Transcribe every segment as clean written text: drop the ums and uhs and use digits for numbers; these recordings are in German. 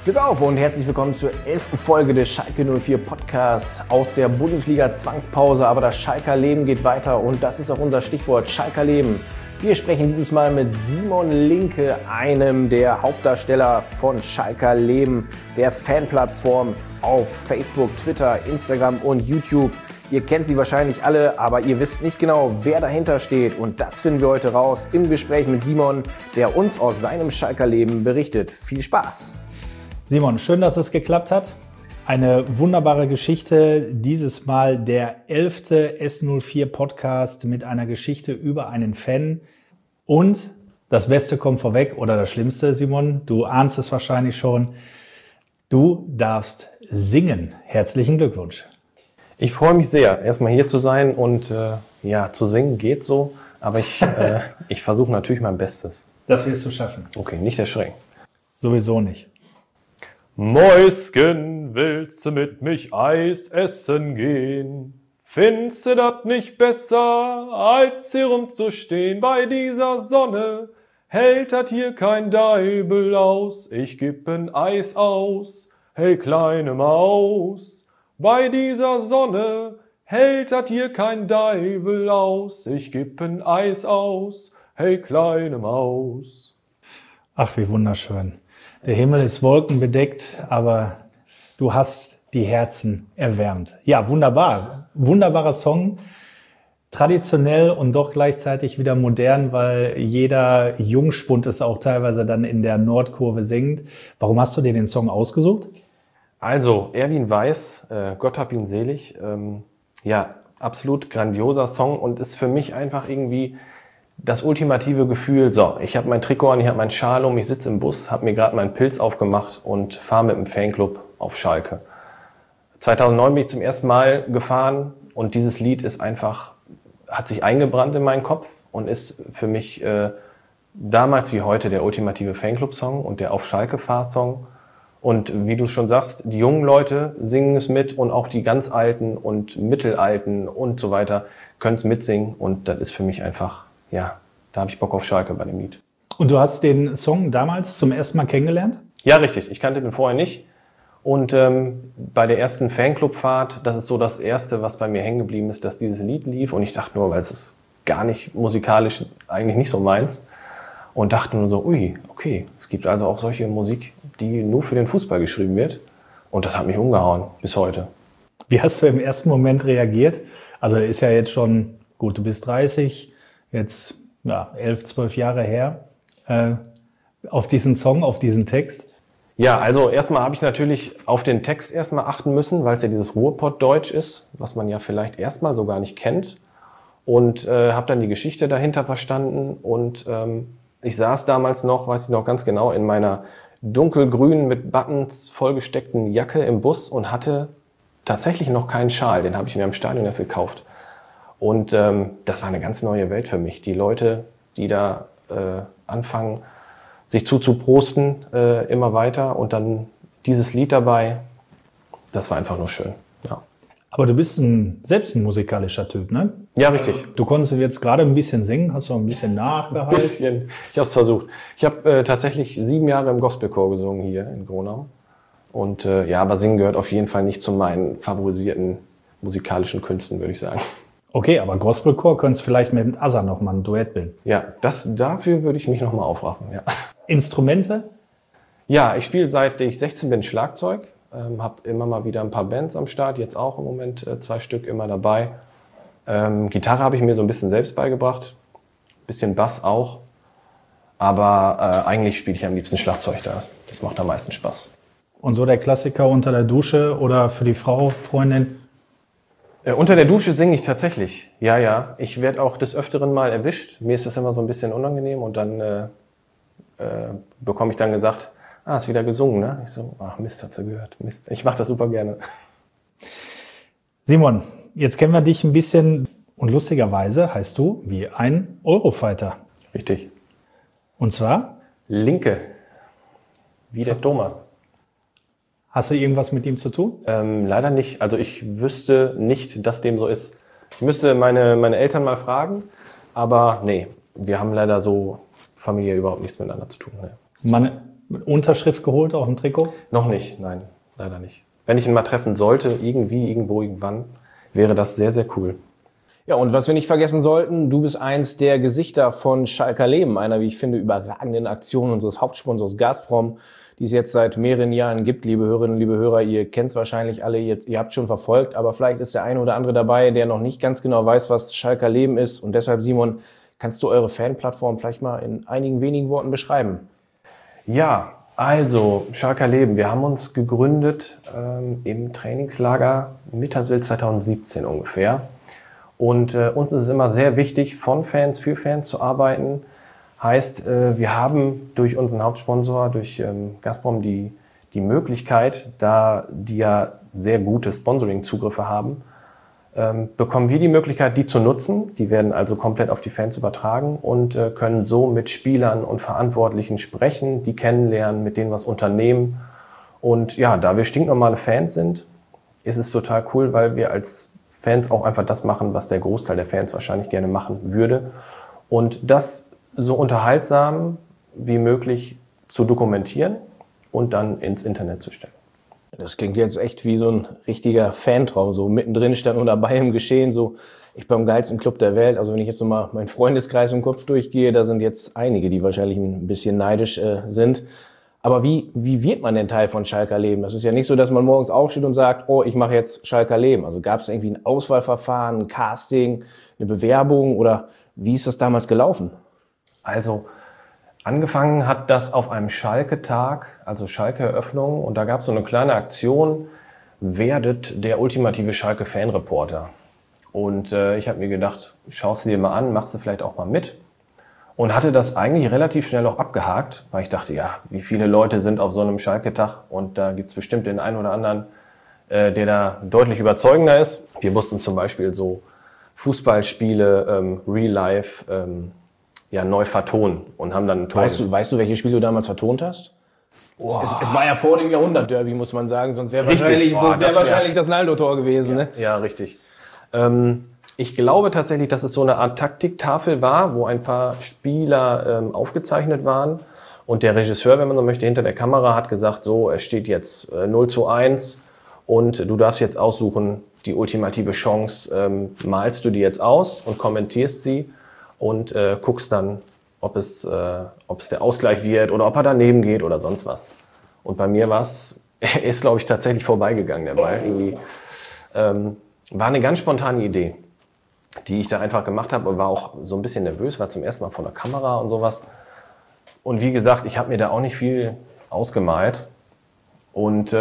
Glück auf und herzlich willkommen zur 11. Folge des Schalke 04 Podcasts aus der Bundesliga Zwangspause. Aber das Schalker Leben geht weiter und das ist auch unser Stichwort, Schalker Leben. Wir sprechen dieses Mal mit Simon Linke, einem der Hauptdarsteller von Schalker Leben, der Fanplattform auf Facebook, Twitter, Instagram und YouTube. Ihr kennt sie wahrscheinlich alle, aber ihr wisst nicht genau, wer dahinter steht. Und das finden wir heute raus im Gespräch mit Simon, der uns aus seinem Schalker Leben berichtet. Viel Spaß! Simon, schön, dass es geklappt hat. Eine wunderbare Geschichte. Dieses Mal der 11. S04 Podcast mit einer Geschichte über einen Fan. Und das Beste kommt vorweg oder das Schlimmste, Simon, du ahnst es wahrscheinlich schon. Du darfst singen. Herzlichen Glückwunsch. Ich freue mich sehr, erstmal hier zu sein und zu singen geht so, aber ich versuche natürlich mein Bestes. Das wirst du schaffen. Okay, nicht erschrecken. Sowieso nicht. Mäuschen, willst du mit mich Eis essen gehen? Findest du das nicht besser, als hier rumzustehen bei dieser Sonne? Hält das hier kein Deibel aus, ich geb ein Eis aus, hey kleine Maus. Bei dieser Sonne hält das hier kein Deibel aus, ich geb ein Eis aus, hey kleine Maus. Ach, wie wunderschön. Der Himmel ist wolkenbedeckt, aber du hast die Herzen erwärmt. Ja, wunderbar. Wunderbarer Song. Traditionell und doch gleichzeitig wieder modern, weil jeder Jungspund es auch teilweise dann in der Nordkurve singt. Warum hast du dir den Song ausgesucht? Also, Erwin Weiß, Gott hab ihn selig, absolut grandioser Song und ist für mich einfach irgendwie das ultimative Gefühl, so, ich habe mein Trikot an, ich habe meinen Schal um, ich sitze im Bus, habe mir gerade meinen Pilz aufgemacht und fahre mit dem Fanclub auf Schalke. 2009 bin ich zum ersten Mal gefahren und dieses Lied ist einfach, hat sich eingebrannt in meinen Kopf und ist für mich damals wie heute der ultimative Fanclub-Song und der Auf Schalke-Fahr-Song. Und wie du schon sagst, die jungen Leute singen es mit und auch die ganz Alten und Mittelalten und so weiter können es mitsingen. Und das ist für mich einfach, ja, da habe ich Bock auf Schalke bei dem Lied. Und du hast den Song damals zum ersten Mal kennengelernt? Ja, richtig. Ich kannte den vorher nicht. Und bei der ersten Fanclubfahrt, das ist so das Erste, was bei mir hängen geblieben ist, dass dieses Lied lief. Und ich dachte nur, weil es ist gar nicht musikalisch eigentlich nicht so meins. Und dachte nur so, ui, okay, es gibt also auch solche Musik, die nur für den Fußball geschrieben wird. Und das hat mich umgehauen bis heute. Wie hast du im ersten Moment reagiert? Also ist ja jetzt schon, gut, du bist 30, jetzt 11, 12 Jahre her, auf diesen Song, auf diesen Text. Ja, also erstmal habe ich natürlich auf den Text erstmal achten müssen, weil es ja dieses Ruhrpott-Deutsch ist, was man ja vielleicht erstmal so gar nicht kennt. Und habe dann die Geschichte dahinter verstanden und ich saß damals noch, weiß ich noch ganz genau, in meiner dunkelgrünen, mit Buttons vollgesteckten Jacke im Bus und hatte tatsächlich noch keinen Schal. Den habe ich mir im Stadion erst gekauft. Und das war eine ganz neue Welt für mich. Die Leute, die da anfangen, sich zuzuprosten, immer weiter und dann dieses Lied dabei, das war einfach nur schön. Ja. Aber du bist selbst ein musikalischer Typ, ne? Ja, richtig. Du konntest jetzt gerade ein bisschen singen, hast du ein bisschen nachgehalten? Ein bisschen. Ich habe es versucht. Ich habe tatsächlich 7 Jahre im Gospelchor gesungen hier in Gronau. Und aber Singen gehört auf jeden Fall nicht zu meinen favorisierten musikalischen Künsten, würde ich sagen. Okay, aber Gospelchor könntest du vielleicht mit Asa noch mal ein Duett bilden. Ja, dafür würde ich mich noch mal aufraffen, ja. Instrumente? Ja, ich spiele seit ich 16 bin Schlagzeug. Habe immer mal wieder ein paar Bands am Start, jetzt auch im Moment 2 Stück immer dabei. Gitarre habe ich mir so ein bisschen selbst beigebracht, bisschen Bass auch, aber eigentlich spiele ich am liebsten Schlagzeug da. Das macht am meisten Spaß. Und so der Klassiker unter der Dusche oder für die Frau, Freundin? Unter der Dusche singe ich tatsächlich, ja. Ich werde auch des Öfteren mal erwischt. Mir ist das immer so ein bisschen unangenehm und dann bekomme ich dann gesagt, hast wieder gesungen, ne? Ich so, ach Mist, hat sie gehört. Mist. Ich mache das super gerne. Simon, jetzt kennen wir dich ein bisschen und lustigerweise heißt du wie ein Eurofighter. Richtig. Und zwar? Linke. Wie der Thomas. Hast du irgendwas mit ihm zu tun? Leider nicht. Also ich wüsste nicht, dass dem so ist. Ich müsste meine Eltern mal fragen, aber nee, wir haben leider so familiär überhaupt nichts miteinander zu tun. Ne. Unterschrift geholt auf dem Trikot? Noch nicht, nein, leider nicht. Wenn ich ihn mal treffen sollte, irgendwie, irgendwo, irgendwann, wäre das sehr, sehr cool. Ja, und was wir nicht vergessen sollten, du bist eins der Gesichter von Schalker Leben, einer, wie ich finde, überragenden Aktion unseres Hauptsponsors Gazprom, die es jetzt seit mehreren Jahren gibt. Liebe Hörerinnen, liebe Hörer, ihr kennt es wahrscheinlich alle, ihr habt schon verfolgt, aber vielleicht ist der eine oder andere dabei, der noch nicht ganz genau weiß, was Schalker Leben ist. Und deshalb, Simon, kannst du eure Fanplattform vielleicht mal in einigen wenigen Worten beschreiben? Ja, also Schalker Leben, wir haben uns gegründet im Trainingslager Mittersill 2017 ungefähr. Und uns ist es immer sehr wichtig, von Fans für Fans zu arbeiten. Heißt, wir haben durch unseren Hauptsponsor, durch Gazprom, die Möglichkeit, da die ja sehr gute Sponsoring-Zugriffe haben, bekommen wir die Möglichkeit, die zu nutzen. Die werden also komplett auf die Fans übertragen und können so mit Spielern und Verantwortlichen sprechen, die kennenlernen, mit denen was unternehmen. Und ja, da wir stinknormale Fans sind, ist es total cool, weil wir als Fans auch einfach das machen, was der Großteil der Fans wahrscheinlich gerne machen würde. Und das so unterhaltsam wie möglich zu dokumentieren und dann ins Internet zu stellen. Das klingt jetzt echt wie so ein richtiger Fantraum, so mittendrin stand und dabei im Geschehen, so ich beim geilsten Club der Welt. Also wenn ich jetzt so mal meinen Freundeskreis im Kopf durchgehe, da sind jetzt einige, die wahrscheinlich ein bisschen neidisch sind. Aber wie wird man denn Teil von Schalker Leben? Das ist ja nicht so, dass man morgens aufsteht und sagt, oh, ich mache jetzt Schalker Leben. Also gab es irgendwie ein Auswahlverfahren, ein Casting, eine Bewerbung oder wie ist das damals gelaufen? Also angefangen hat das auf einem Schalke-Tag, also Schalke-Eröffnung. Und da gab es so eine kleine Aktion, werdet der ultimative Schalke-Fanreporter. Und ich habe mir gedacht, schaust du dir mal an, machst du vielleicht auch mal mit. Und hatte das eigentlich relativ schnell auch abgehakt, weil ich dachte, ja, wie viele Leute sind auf so einem Schalke-Tag und da gibt's bestimmt den einen oder anderen, der da deutlich überzeugender ist. Wir mussten zum Beispiel so Fußballspiele real life neu vertonen und haben dann ein Tor. Weißt du, welche Spiele du damals vertont hast? Oh. Es war ja vor dem Jahrhundert-Derby, muss man sagen, sonst wäre wahrscheinlich das Naldo-Tor gewesen. Ja, ne? Ja, richtig. Ich glaube tatsächlich, dass es so eine Art Taktiktafel war, wo ein paar Spieler aufgezeichnet waren. Und der Regisseur, wenn man so möchte, hinter der Kamera hat gesagt, so, es steht jetzt 0:1 und du darfst jetzt aussuchen, die ultimative Chance, malst du die jetzt aus und kommentierst sie und guckst dann, ob es der Ausgleich wird oder ob er daneben geht oder sonst was. Und bei mir ist, glaube ich, tatsächlich vorbeigegangen, der Ball. Irgendwie, war eine ganz spontane Idee, die ich da einfach gemacht habe und war auch so ein bisschen nervös, war zum ersten Mal vor der Kamera und sowas. Und wie gesagt, ich habe mir da auch nicht viel ausgemalt. Und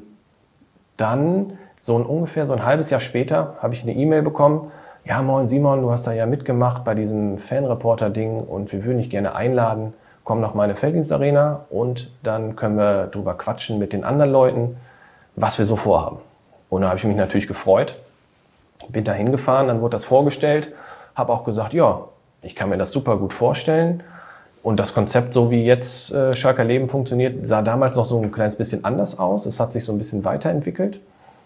dann, ungefähr so ein halbes Jahr später, habe ich eine E-Mail bekommen. Ja, moin Simon, du hast da ja mitgemacht bei diesem Fanreporter-Ding und wir würden dich gerne einladen. Komm nach meine Felddienstarena und dann können wir drüber quatschen mit den anderen Leuten, was wir so vorhaben. Und da habe ich mich natürlich gefreut. Bin da hingefahren, dann wurde das vorgestellt, habe auch gesagt, ja, ich kann mir das super gut vorstellen. Und das Konzept, so wie jetzt Schalker Leben funktioniert, sah damals noch so ein kleines bisschen anders aus. Es hat sich so ein bisschen weiterentwickelt.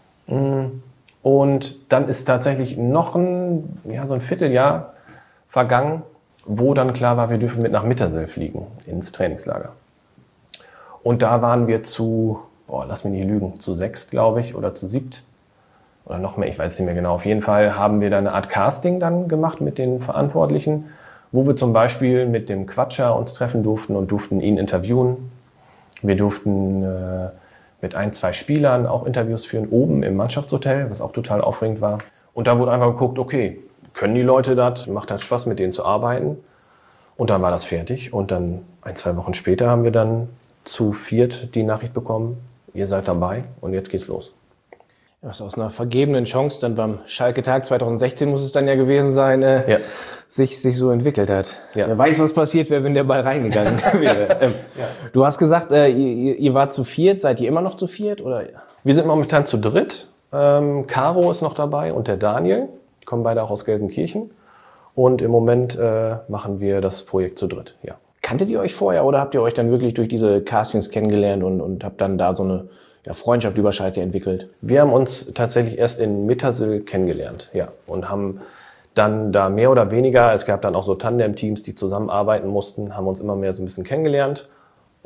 Und dann ist tatsächlich noch so ein Vierteljahr vergangen, wo dann klar war, wir dürfen mit nach Mittersill fliegen, ins Trainingslager. Und da waren wir lass mich nicht lügen, zu 6, glaube ich, oder zu 7. Oder noch mehr, ich weiß es nicht mehr genau. Auf jeden Fall haben wir da eine Art Casting dann gemacht mit den Verantwortlichen, wo wir zum Beispiel mit dem Quatscher uns treffen durften und durften ihn interviewen. Wir durften mit 1, 2 Spielern auch Interviews führen, oben im Mannschaftshotel, was auch total aufregend war. Und da wurde einfach geguckt, okay, können die Leute das? Macht das Spaß, mit denen zu arbeiten? Und dann war das fertig. Und dann 1, 2 Wochen später haben wir dann zu 4 die Nachricht bekommen, ihr seid dabei und jetzt geht's los. Was aus einer vergebenen Chance dann beim Schalke-Tag 2016 muss es dann ja gewesen sein, sich so entwickelt hat. Ja. Wer weiß, was passiert wäre, wenn der Ball reingegangen wäre. Ja. Du hast gesagt, ihr wart zu 4, seid ihr immer noch zu 4? Oder? Wir sind momentan zu 3. Caro ist noch dabei und der Daniel, die kommen beide auch aus Gelsenkirchen. Und im Moment machen wir das Projekt zu 3, ja. Kanntet ihr euch vorher oder habt ihr euch dann wirklich durch diese Castings kennengelernt und habt dann da so eine Freundschaft über Schalke entwickelt? Wir haben uns tatsächlich erst in Mittersill kennengelernt, ja, und haben dann da mehr oder weniger, es gab dann auch so Tandem-Teams, die zusammenarbeiten mussten, haben uns immer mehr so ein bisschen kennengelernt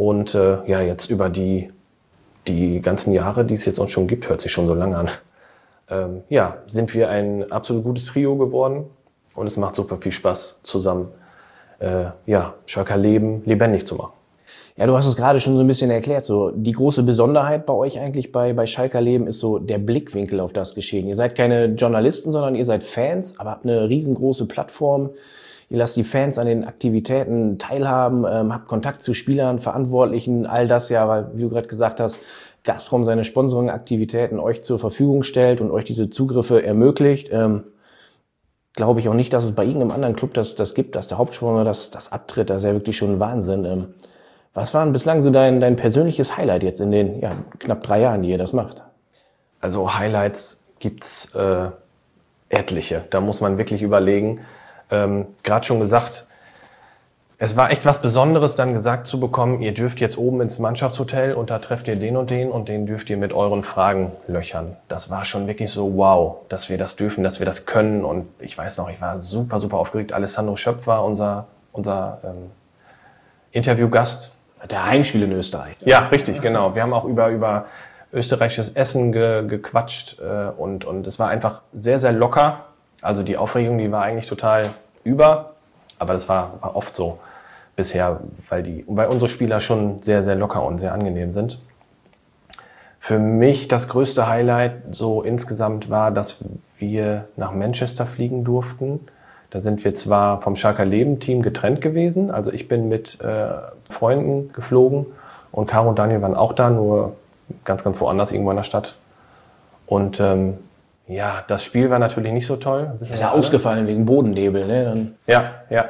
Und ja, jetzt über die ganzen Jahre, die es jetzt auch schon gibt, hört sich schon so lange an, ja, sind wir ein absolut gutes Trio geworden und es macht super viel Spaß, zusammen ja, Schalker Leben lebendig zu machen. Ja, du hast es gerade schon so ein bisschen erklärt. So die große Besonderheit bei euch eigentlich bei Schalker Leben ist so der Blickwinkel auf das Geschehen. Ihr seid keine Journalisten, sondern ihr seid Fans, aber habt eine riesengroße Plattform. Ihr lasst die Fans an den Aktivitäten teilhaben, habt Kontakt zu Spielern, Verantwortlichen, all das ja, weil, wie du gerade gesagt hast, Gazprom seine Sponsoring-Aktivitäten euch zur Verfügung stellt und euch diese Zugriffe ermöglicht. Glaube ich auch nicht, dass es bei irgendeinem anderen Club das gibt, dass der Hauptsponsor das abtritt. Das ist ja wirklich schon ein Wahnsinn. Was war denn bislang so dein persönliches Highlight jetzt in den knapp 3 Jahren, die ihr das macht? Also Highlights gibt's etliche. Da muss man wirklich überlegen. Gerade schon gesagt, es war echt was Besonderes, dann gesagt zu bekommen, ihr dürft jetzt oben ins Mannschaftshotel und da trefft ihr den und den dürft ihr mit euren Fragen löchern. Das war schon wirklich so wow, dass wir das dürfen, dass wir das können. Und ich weiß noch, ich war super, super aufgeregt. Alessandro Schöpf war unser Interviewgast. Der Heimspiel in Österreich. Ja, richtig, genau. Wir haben auch über österreichisches Essen gequatscht und es war einfach sehr, sehr locker. Also die Aufregung, die war eigentlich total über, aber das war oft so bisher, weil unsere Spieler schon sehr, sehr locker und sehr angenehm sind. Für mich das größte Highlight so insgesamt war, dass wir nach Manchester fliegen durften. Da sind wir zwar vom Schalker Leben-Team getrennt gewesen, also ich bin mit Freunden geflogen und Caro und Daniel waren auch da, nur ganz, ganz woanders, irgendwo in der Stadt. Und ja, das Spiel war natürlich nicht so toll. Ist ja ausgefallen wegen Bodennebel, ne? Dann Ja.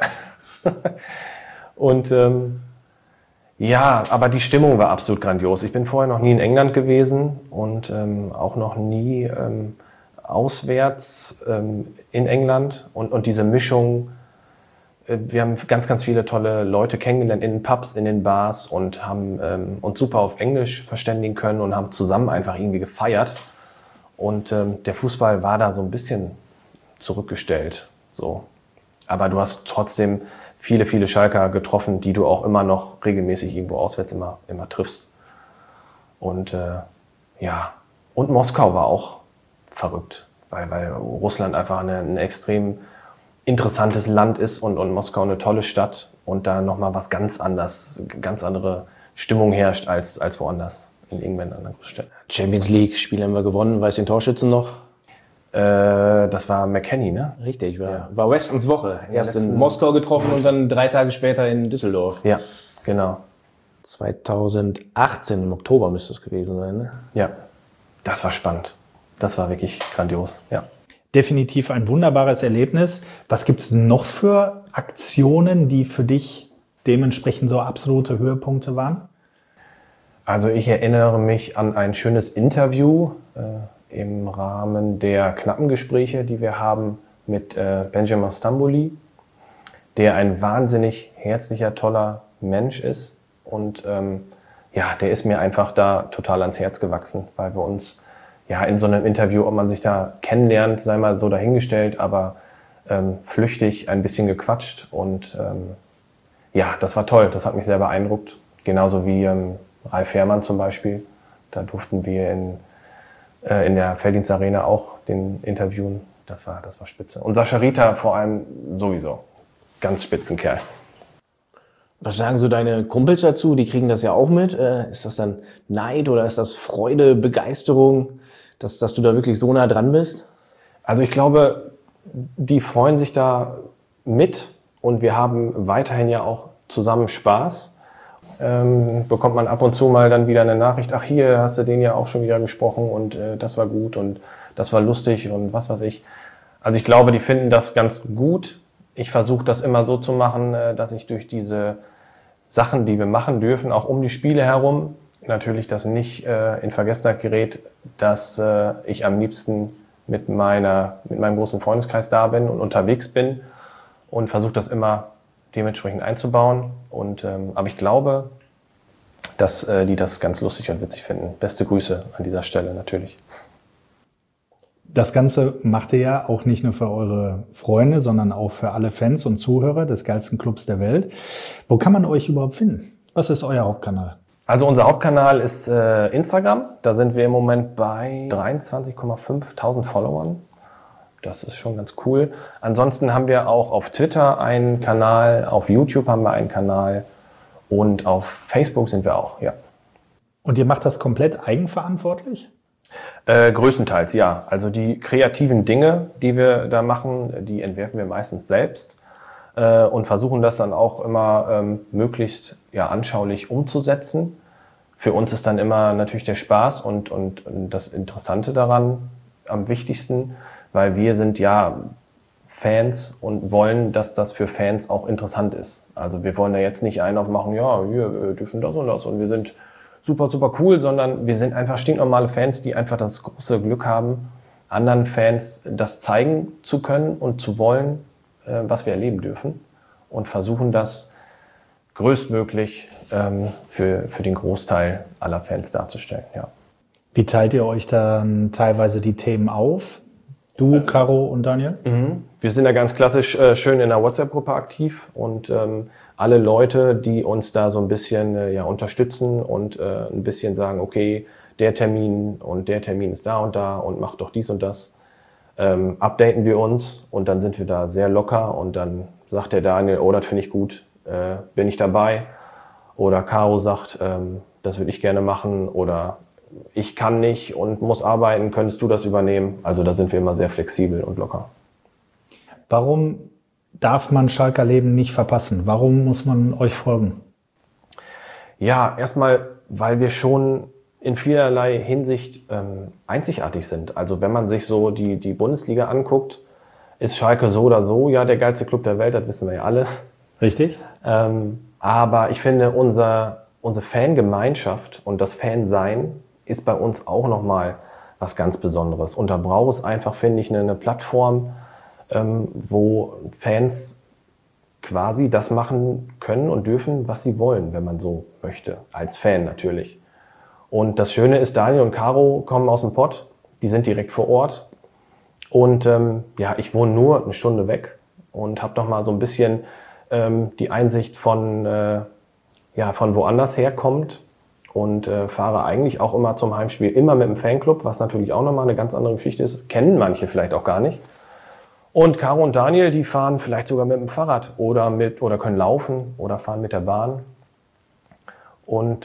Und ja, aber die Stimmung war absolut grandios. Ich bin vorher noch nie in England gewesen und auch noch nie auswärts in England. Und diese Mischung, wir haben ganz, ganz viele tolle Leute kennengelernt in den Pubs, in den Bars und haben uns super auf Englisch verständigen können und haben zusammen einfach irgendwie gefeiert. Und der Fußball war da so ein bisschen zurückgestellt. So. Aber du hast trotzdem viele, viele Schalker getroffen, die du auch immer noch regelmäßig irgendwo auswärts immer triffst. Und ja, und Moskau war auch verrückt, weil Russland einfach ein extrem interessantes Land ist und Moskau eine tolle Stadt und da nochmal was ganz andere Stimmung herrscht als woanders. In irgendeiner anderen Großstadt. Champions League Spiel haben wir gewonnen. Weiß den Torschützen noch? Das war McKennie, ne? Richtig, war Westons Woche. Erst in Moskau getroffen und dann 3 Tage später in Düsseldorf. Ja, genau. 2018 im Oktober müsste es gewesen sein, ne? Ja, das war spannend. Das war wirklich grandios, ja. Definitiv ein wunderbares Erlebnis. Was gibt's noch für Aktionen, die für dich dementsprechend so absolute Höhepunkte waren? Also ich erinnere mich an ein schönes Interview im Rahmen der Knappengespräche, die wir haben mit Benjamin Stambouli, der ein wahnsinnig herzlicher, toller Mensch ist. Und ja, der ist mir einfach da total ans Herz gewachsen, weil wir uns ja in so einem Interview, ob man sich da kennenlernt, sei mal so dahingestellt, aber flüchtig ein bisschen gequatscht. Und ja, das war toll, das hat mich sehr beeindruckt. Genauso wie Ralf Fährmann zum Beispiel, da durften wir in der Felddienst Arena auch den interviewen. Das war spitze. Und Sascha Rita vor allem sowieso. Ganz Spitzenkerl. Was sagen so deine Kumpels dazu? Die kriegen das ja auch mit. Ist das dann Neid oder ist das Freude, Begeisterung, dass du da wirklich so nah dran bist? Also ich glaube, die freuen sich da mit und wir haben weiterhin ja auch zusammen Spaß. Bekommt man ab und zu mal dann wieder eine Nachricht, ach hier hast du den ja auch schon wieder gesprochen und das war gut und das war lustig und was weiß ich. Also ich glaube, die finden das ganz gut. Ich versuche das immer so zu machen, dass ich durch diese Sachen, die wir machen dürfen, auch um die Spiele herum, natürlich das nicht in Vergessenheit gerät, dass ich am liebsten mit meinem großen Freundeskreis da bin und unterwegs bin und versuche das immer dementsprechend einzubauen. Aber ich glaube, dass die das ganz lustig und witzig finden. Beste Grüße an dieser Stelle natürlich. Das Ganze macht ihr ja auch nicht nur für eure Freunde, sondern auch für alle Fans und Zuhörer des geilsten Clubs der Welt. Wo kann man euch überhaupt finden? Was ist euer Hauptkanal? Also unser Hauptkanal ist Instagram. Da sind wir im Moment bei 23.500 Followern. Das ist schon ganz cool. Ansonsten haben wir auch auf Twitter einen Kanal, auf YouTube haben wir einen Kanal und auf Facebook sind wir auch, ja. Und ihr macht das komplett eigenverantwortlich? Größtenteils, ja. Also die kreativen Dinge, die wir da machen, die entwerfen wir meistens selbst und versuchen das dann auch immer möglichst anschaulich umzusetzen. Für uns ist dann immer natürlich der Spaß und das Interessante daran am wichtigsten, weil wir sind ja Fans und wollen, dass das für Fans auch interessant ist. Also wir wollen da jetzt nicht einen aufmachen, ja, wir dürfen das und wir sind super, super cool, sondern wir sind einfach stinknormale Fans, die einfach das große Glück haben, anderen Fans das zeigen zu können und zu wollen, was wir erleben dürfen und versuchen das größtmöglich für den Großteil aller Fans darzustellen. Ja. Wie teilt ihr euch dann teilweise die Themen auf? Du, Caro und Daniel? Wir sind da ganz klassisch schön in der WhatsApp-Gruppe aktiv und alle Leute, die uns da so ein bisschen unterstützen und ein bisschen sagen, okay, der Termin ist da und mach doch dies und das, updaten wir uns und dann sind wir da sehr locker und dann sagt der Daniel, oh, das finde ich gut, bin ich dabei. Oder Caro sagt, das würde ich gerne machen oder ich kann nicht und muss arbeiten, könntest du das übernehmen? Also da sind wir immer sehr flexibel und locker. Warum darf man Schalker Leben nicht verpassen? Warum muss man euch folgen? Ja, erstmal, weil wir schon in vielerlei Hinsicht einzigartig sind. Also wenn man sich so die Bundesliga anguckt, ist Schalke so oder so ja der geilste Club der Welt, das wissen wir ja alle. Richtig. Aber ich finde, unsere Fangemeinschaft und das Fansein ist bei uns auch nochmal was ganz Besonderes. Und da braucht es einfach, finde ich, eine Plattform, wo Fans quasi das machen können und dürfen, was sie wollen, wenn man so möchte, als Fan natürlich. Und das Schöne ist, Daniel und Caro kommen aus dem Pott, die sind direkt vor Ort. Und ich wohne nur eine Stunde weg und habe nochmal so ein bisschen die Einsicht von woanders herkommt und fahre eigentlich auch immer zum Heimspiel, immer mit dem Fanclub, was natürlich auch nochmal eine ganz andere Geschichte ist, kennen manche vielleicht auch gar nicht. Und Caro und Daniel, die fahren vielleicht sogar mit dem Fahrrad oder können laufen oder fahren mit der Bahn. Und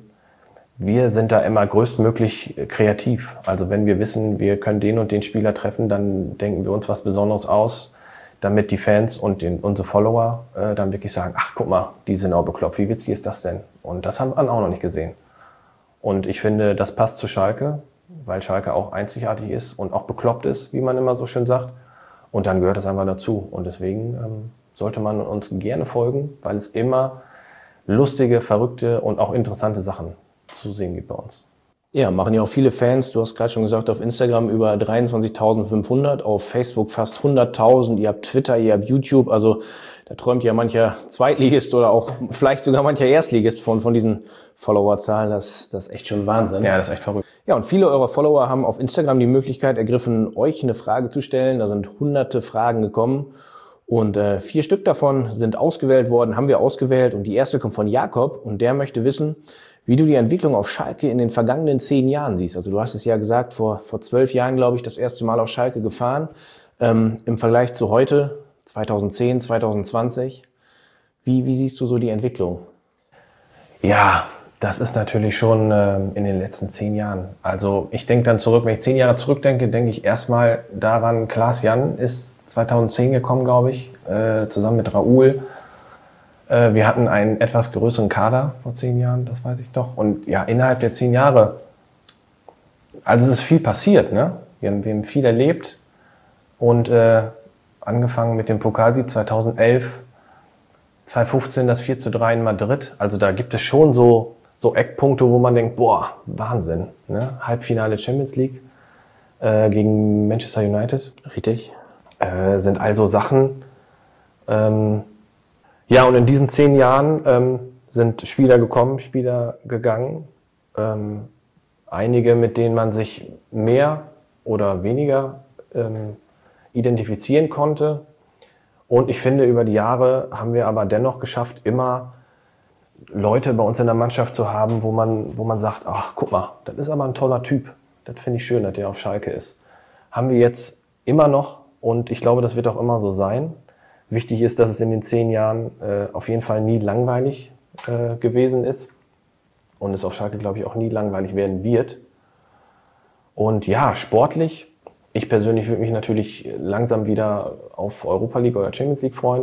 wir sind da immer größtmöglich kreativ. Also wenn wir wissen, wir können den und den Spieler treffen, dann denken wir uns was Besonderes aus, damit die Fans und unsere Follower dann wirklich sagen, ach guck mal, die sind auch bekloppt, wie witzig ist das denn? Und das haben wir auch noch nicht gesehen. Und ich finde, das passt zu Schalke, weil Schalke auch einzigartig ist und auch bekloppt ist, wie man immer so schön sagt. Und dann gehört das einfach dazu. Und deswegen sollte man uns gerne folgen, weil es immer lustige, verrückte und auch interessante Sachen zu sehen gibt bei uns. Ja, machen ja auch viele Fans. Du hast gerade schon gesagt, auf Instagram über 23.500, auf Facebook fast 100.000. Ihr habt Twitter, ihr habt YouTube. Also da träumt ja mancher Zweitligist oder auch vielleicht sogar mancher Erstligist von diesen Followerzahlen. Das ist echt schon Wahnsinn. Ja, das ist echt verrückt. Ja, und viele eurer Follower haben auf Instagram die Möglichkeit ergriffen, euch eine Frage zu stellen. Da sind hunderte Fragen gekommen. Und 4 Stück davon sind ausgewählt worden, haben wir ausgewählt. Und die erste kommt von Jakob und der möchte wissen, wie du die Entwicklung auf Schalke in den vergangenen 10 Jahren siehst. Also du hast es ja gesagt, vor 12 Jahren, glaube ich, das erste Mal auf Schalke gefahren. Im Vergleich zu heute, 2010, 2020. Wie siehst du so die Entwicklung? Ja, das ist natürlich schon in den letzten 10 Jahren. Also ich denke dann zurück, wenn ich 10 Jahre zurückdenke, denke ich erstmal daran, Klaas Jan ist 2010 gekommen, glaube ich, zusammen mit Raoul. Wir hatten einen etwas größeren Kader vor 10 Jahren, das weiß ich noch. Und ja, innerhalb der 10 Jahre, also es ist viel passiert, ne? Wir haben viel erlebt und angefangen mit dem Pokalsieg 2011, 2015 das 4:3 in Madrid. Also da gibt es schon so Eckpunkte, wo man denkt, boah, Wahnsinn. Ne? Halbfinale Champions League gegen Manchester United. Richtig. Sind also Sachen. Ja, und in diesen 10 Jahren sind Spieler gekommen, Spieler gegangen. Einige, mit denen man sich mehr oder weniger identifizieren konnte. Und ich finde, über die Jahre haben wir aber dennoch geschafft, immer Leute bei uns in der Mannschaft zu haben, wo man sagt, ach, guck mal, das ist aber ein toller Typ. Das finde ich schön, dass der auf Schalke ist. Haben wir jetzt immer noch und ich glaube, das wird auch immer so sein. Wichtig ist, dass es in den 10 Jahren auf jeden Fall nie langweilig gewesen ist und es auf Schalke, glaube ich, auch nie langweilig werden wird. Und ja, sportlich, ich persönlich würde mich natürlich langsam wieder auf Europa League oder Champions League freuen.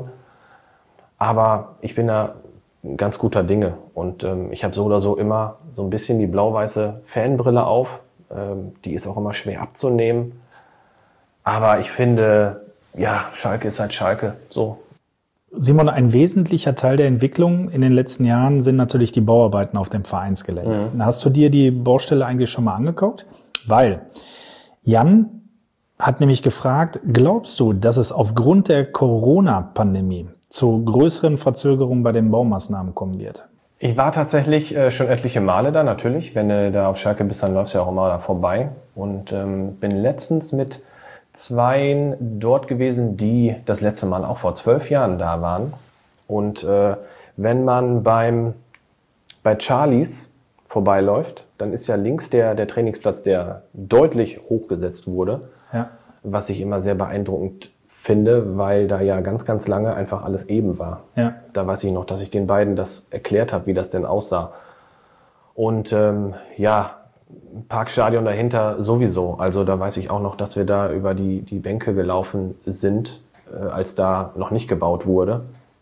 Aber ich bin da ganz guter Dinge und ich habe so oder so immer so ein bisschen die blau-weiße Fanbrille auf. Die ist auch immer schwer abzunehmen. Aber ich finde, ja, Schalke ist halt Schalke. So. Simon, ein wesentlicher Teil der Entwicklung in den letzten Jahren sind natürlich die Bauarbeiten auf dem Vereinsgelände. Hast du dir die Baustelle eigentlich schon mal angeguckt? Weil Jan hat nämlich gefragt, glaubst du, dass es aufgrund der Corona-Pandemie zu größeren Verzögerungen bei den Baumaßnahmen kommen wird? Ich war tatsächlich schon etliche Male da, natürlich. Wenn du da auf Schalke bist, dann läufst du ja auch immer da vorbei. Und bin letztens mit 2 dort gewesen, die das letzte Mal auch vor 12 Jahren da waren. Und wenn man bei Charlies vorbeiläuft, dann ist ja links der Trainingsplatz, der deutlich hochgesetzt wurde, Ja. was ich immer sehr beeindruckend finde, weil da ja ganz, ganz lange einfach alles eben war. Ja. Da weiß ich noch, dass ich den beiden das erklärt habe, wie das denn aussah. Und Parkstadion dahinter sowieso. Also da weiß ich auch noch, dass wir da über die Bänke gelaufen sind, als da noch nicht gebaut wurde.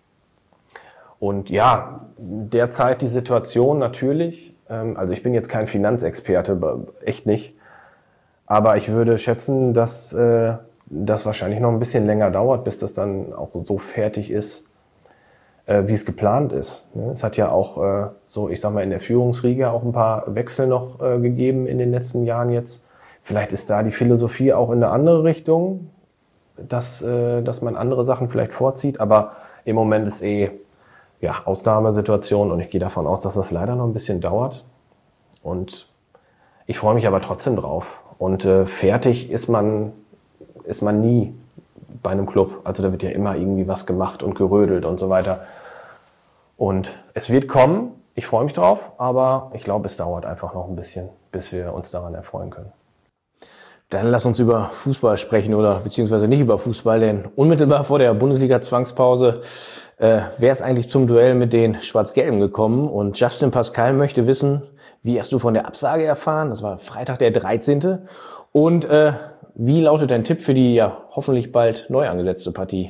Und ja, derzeit die Situation natürlich, also ich bin jetzt kein Finanzexperte, echt nicht, aber ich würde schätzen, dass das wahrscheinlich noch ein bisschen länger dauert, bis das dann auch so fertig ist, wie es geplant ist. Es hat ja auch ich sag mal, in der Führungsriege auch ein paar Wechsel noch gegeben in den letzten Jahren jetzt. Vielleicht ist da die Philosophie auch in eine andere Richtung, dass man andere Sachen vielleicht vorzieht, aber im Moment ist Ausnahmesituation und ich gehe davon aus, dass das leider noch ein bisschen dauert. Und ich freue mich aber trotzdem drauf. Und fertig ist man nie bei einem Club. Also da wird ja immer irgendwie was gemacht und gerödelt und so weiter. Und es wird kommen, ich freue mich drauf, aber ich glaube, es dauert einfach noch ein bisschen, bis wir uns daran erfreuen können. Dann lass uns über Fußball sprechen oder beziehungsweise nicht über Fußball, denn unmittelbar vor der Bundesliga-Zwangspause wäre es eigentlich zum Duell mit den Schwarz-Gelben gekommen und Justin Pascal möchte wissen, wie hast du von der Absage erfahren? Das war Freitag der 13. Und wie lautet dein Tipp für die ja hoffentlich bald neu angesetzte Partie?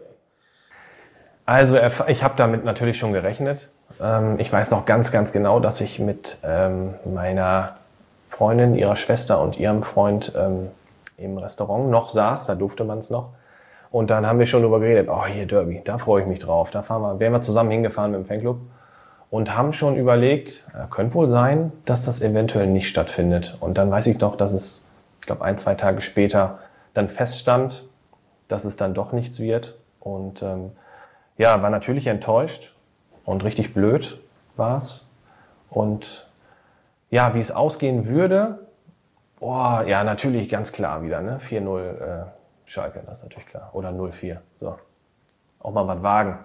Also ich habe damit natürlich schon gerechnet. Ich weiß noch ganz, ganz genau, dass ich mit meiner Freundin, ihrer Schwester und ihrem Freund im Restaurant noch saß, da durfte man es noch. Und dann haben wir schon darüber geredet, hier Derby, da freue ich mich drauf. Da wären wir zusammen hingefahren mit dem Fanclub und haben schon überlegt, könnte wohl sein, dass das eventuell nicht stattfindet. Und dann weiß ich doch, dass es, ich glaube 1-2 Tage später dann feststand, dass es dann doch nichts wird. Und war natürlich enttäuscht und richtig blöd war es. Und ja, wie es ausgehen würde, natürlich ganz klar wieder, ne? 4-0 Schalke, das ist natürlich klar. Oder 0-4, so. Auch mal was wagen.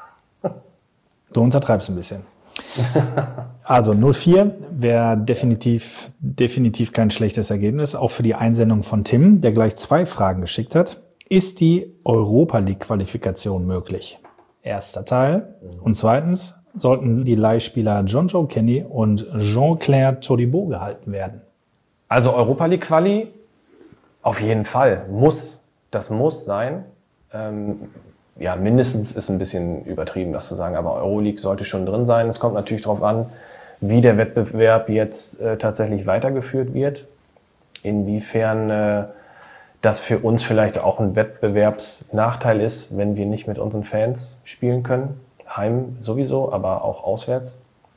Du untertreibst ein bisschen. Also 0-4 wäre definitiv kein schlechtes Ergebnis, auch für die Einsendung von Tim, der gleich 2 Fragen geschickt hat. Ist die Europa-League-Qualifikation möglich? Erster Teil. Und zweitens, sollten die Leihspieler John Joe Kenny und Jean-Claire Todibo gehalten werden? Also Europa League Quali, auf jeden Fall. Das muss sein. Mindestens ist ein bisschen übertrieben, das zu sagen, aber Euroleague sollte schon drin sein. Es kommt natürlich darauf an, wie der Wettbewerb jetzt tatsächlich weitergeführt wird. Inwiefern das für uns vielleicht auch ein Wettbewerbsnachteil ist, wenn wir nicht mit unseren Fans spielen können. Heim sowieso, aber auch auswärts.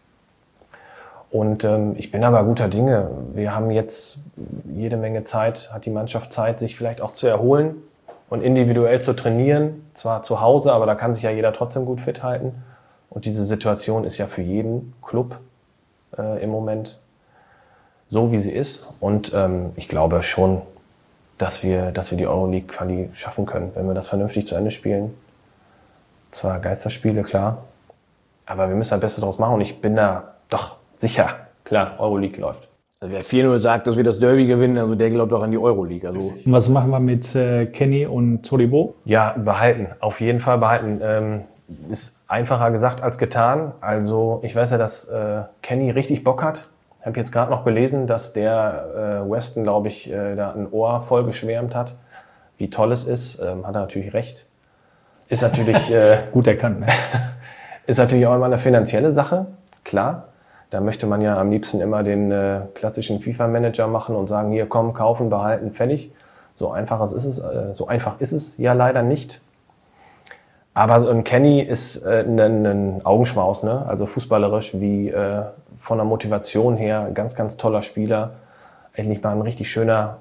Und ich bin aber guter Dinge. Wir haben jetzt jede Menge Zeit, hat die Mannschaft Zeit, sich vielleicht auch zu erholen und individuell zu trainieren. Zwar zu Hause, aber da kann sich ja jeder trotzdem gut fit halten. Und diese Situation ist ja für jeden Club im Moment so, wie sie ist. Und ich glaube schon, dass wir die Euroleague-Quali schaffen können, wenn wir das vernünftig zu Ende spielen. Zwar Geisterspiele, klar, Aber wir müssen das Beste draus machen und ich bin da doch sicher, klar, Euroleague läuft. Also wer 4-0 sagt, dass wir das Derby gewinnen, also der glaubt auch an die Euroleague. Also Und was machen wir mit Kenny und Todibo? Ja, behalten, auf jeden Fall behalten. Ist einfacher gesagt als getan. Also ich weiß ja, dass Kenny richtig Bock hat. Ich habe jetzt gerade noch gelesen, dass der Weston, glaube ich, da ein Ohr voll geschwärmt hat, wie toll es ist. Hat er natürlich recht. Ist natürlich gut erkannt, ne? Ist natürlich auch immer eine finanzielle Sache, klar. Da möchte man ja am liebsten immer den klassischen FIFA-Manager machen und sagen, hier komm, kaufen, behalten, fertig. So einfach ist es ja leider nicht. Aber so ein Kenny ist ein Augenschmaus, ne? Also fußballerisch wie von der Motivation her ganz, ganz toller Spieler. Endlich mal ein richtig schöner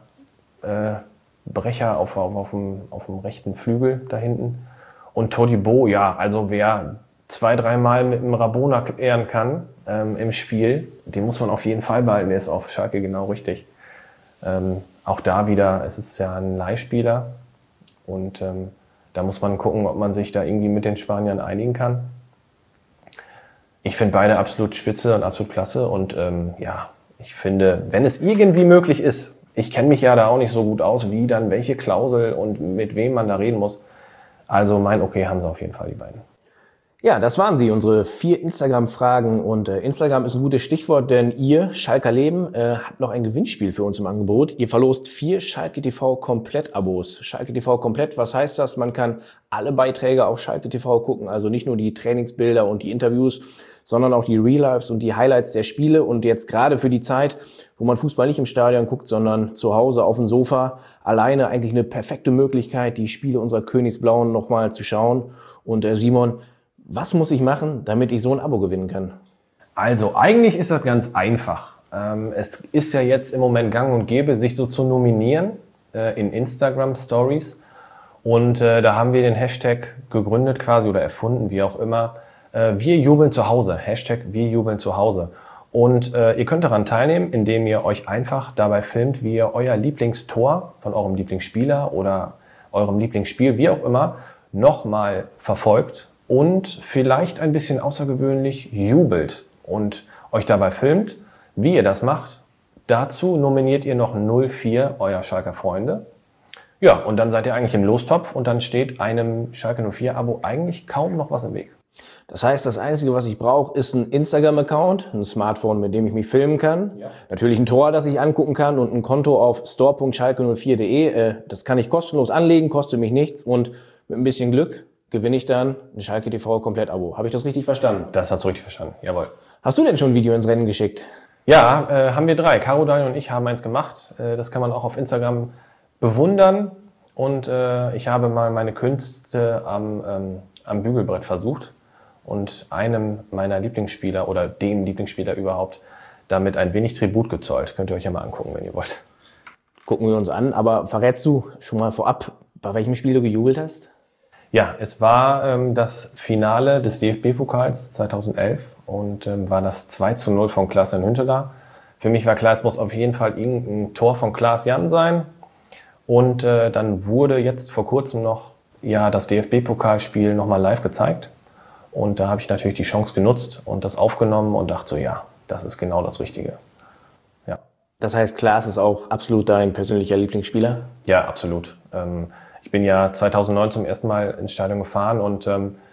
Brecher auf dem rechten Flügel da hinten. Und Todibo, ja, also wer 2-3 Mal mit dem Rabona klären kann im Spiel, den muss man auf jeden Fall behalten. Der ist auf Schalke genau richtig. Auch da wieder, es ist ja ein Leihspieler und da muss man gucken, ob man sich da irgendwie mit den Spaniern einigen kann. Ich finde beide absolut spitze und absolut klasse und ja, ich finde, wenn es irgendwie möglich ist, ich kenne mich ja da auch nicht so gut aus, wie dann welche Klausel und mit wem man da reden muss. Also mein Okay haben sie auf jeden Fall, die beiden. ja, das waren sie, unsere 4 Instagram-Fragen. Und Instagram ist ein gutes Stichwort, denn ihr, Schalker Leben, habt noch ein Gewinnspiel für uns im Angebot. Ihr verlost 4 Schalke TV Komplett-Abos. Schalke TV Komplett, was heißt das? Man kann alle Beiträge auf Schalke TV gucken, also nicht nur die Trainingsbilder und die Interviews, sondern auch die Real-Lives und die Highlights der Spiele. Und jetzt gerade für die Zeit, wo man Fußball nicht im Stadion guckt, sondern zu Hause auf dem Sofa, alleine eigentlich eine perfekte Möglichkeit, die Spiele unserer Königsblauen nochmal zu schauen. Und Simon, was muss ich machen, damit ich so ein Abo gewinnen kann? Also eigentlich ist das ganz einfach. Es ist ja jetzt im Moment gang und gäbe, sich so zu nominieren in Instagram Stories. Und da haben wir den Hashtag gegründet quasi oder erfunden, wie auch immer. Wir jubeln zu Hause. Hashtag wir jubeln zu Hause. Und ihr könnt daran teilnehmen, indem ihr euch einfach dabei filmt, wie ihr euer Lieblingstor von eurem Lieblingsspieler oder eurem Lieblingsspiel, wie auch immer, nochmal verfolgt und vielleicht ein bisschen außergewöhnlich jubelt und euch dabei filmt, wie ihr das macht. Dazu nominiert ihr noch 04 euer Schalker Freunde. Ja, und dann seid ihr eigentlich im Lostopf und dann steht einem Schalke 04-Abo eigentlich kaum noch was im Weg. Das heißt, das Einzige, was ich brauche, ist ein Instagram-Account, ein Smartphone, mit dem ich mich filmen kann. Ja. Natürlich ein Tor, das ich angucken kann und ein Konto auf store.schalke04.de. Das kann ich kostenlos anlegen, kostet mich nichts und mit ein bisschen Glück gewinne ich dann ein Schalke TV Komplett-Abo. Habe ich das richtig verstanden? Das hast du richtig verstanden, jawohl. Hast du denn schon ein Video ins Rennen geschickt? Ja, haben wir 3. Caro, Daniel und ich haben eins gemacht. Das kann man auch auf Instagram bewundern. Und ich habe mal meine Künste am Bügelbrett versucht und einem meiner Lieblingsspieler oder dem Lieblingsspieler überhaupt damit ein wenig Tribut gezollt. Könnt ihr euch ja mal angucken, wenn ihr wollt. Gucken wir uns an, aber verrätst du schon mal vorab, bei welchem Spiel du gejubelt hast? Ja, es war das Finale des DFB-Pokals 2011 und war das 2:0 von Klaas-Jan Huntelaar. Für mich war klar, es muss auf jeden Fall irgendein Tor von Klaas-Jan sein. Und dann wurde jetzt vor kurzem noch das DFB-Pokalspiel nochmal live gezeigt. Und da habe ich natürlich die Chance genutzt und das aufgenommen und dachte so, ja, das ist genau das Richtige. Ja. Das heißt, Klaas ist auch absolut dein persönlicher Lieblingsspieler? Ja, absolut. Ich bin ja 2009 zum ersten Mal ins Stadion gefahren und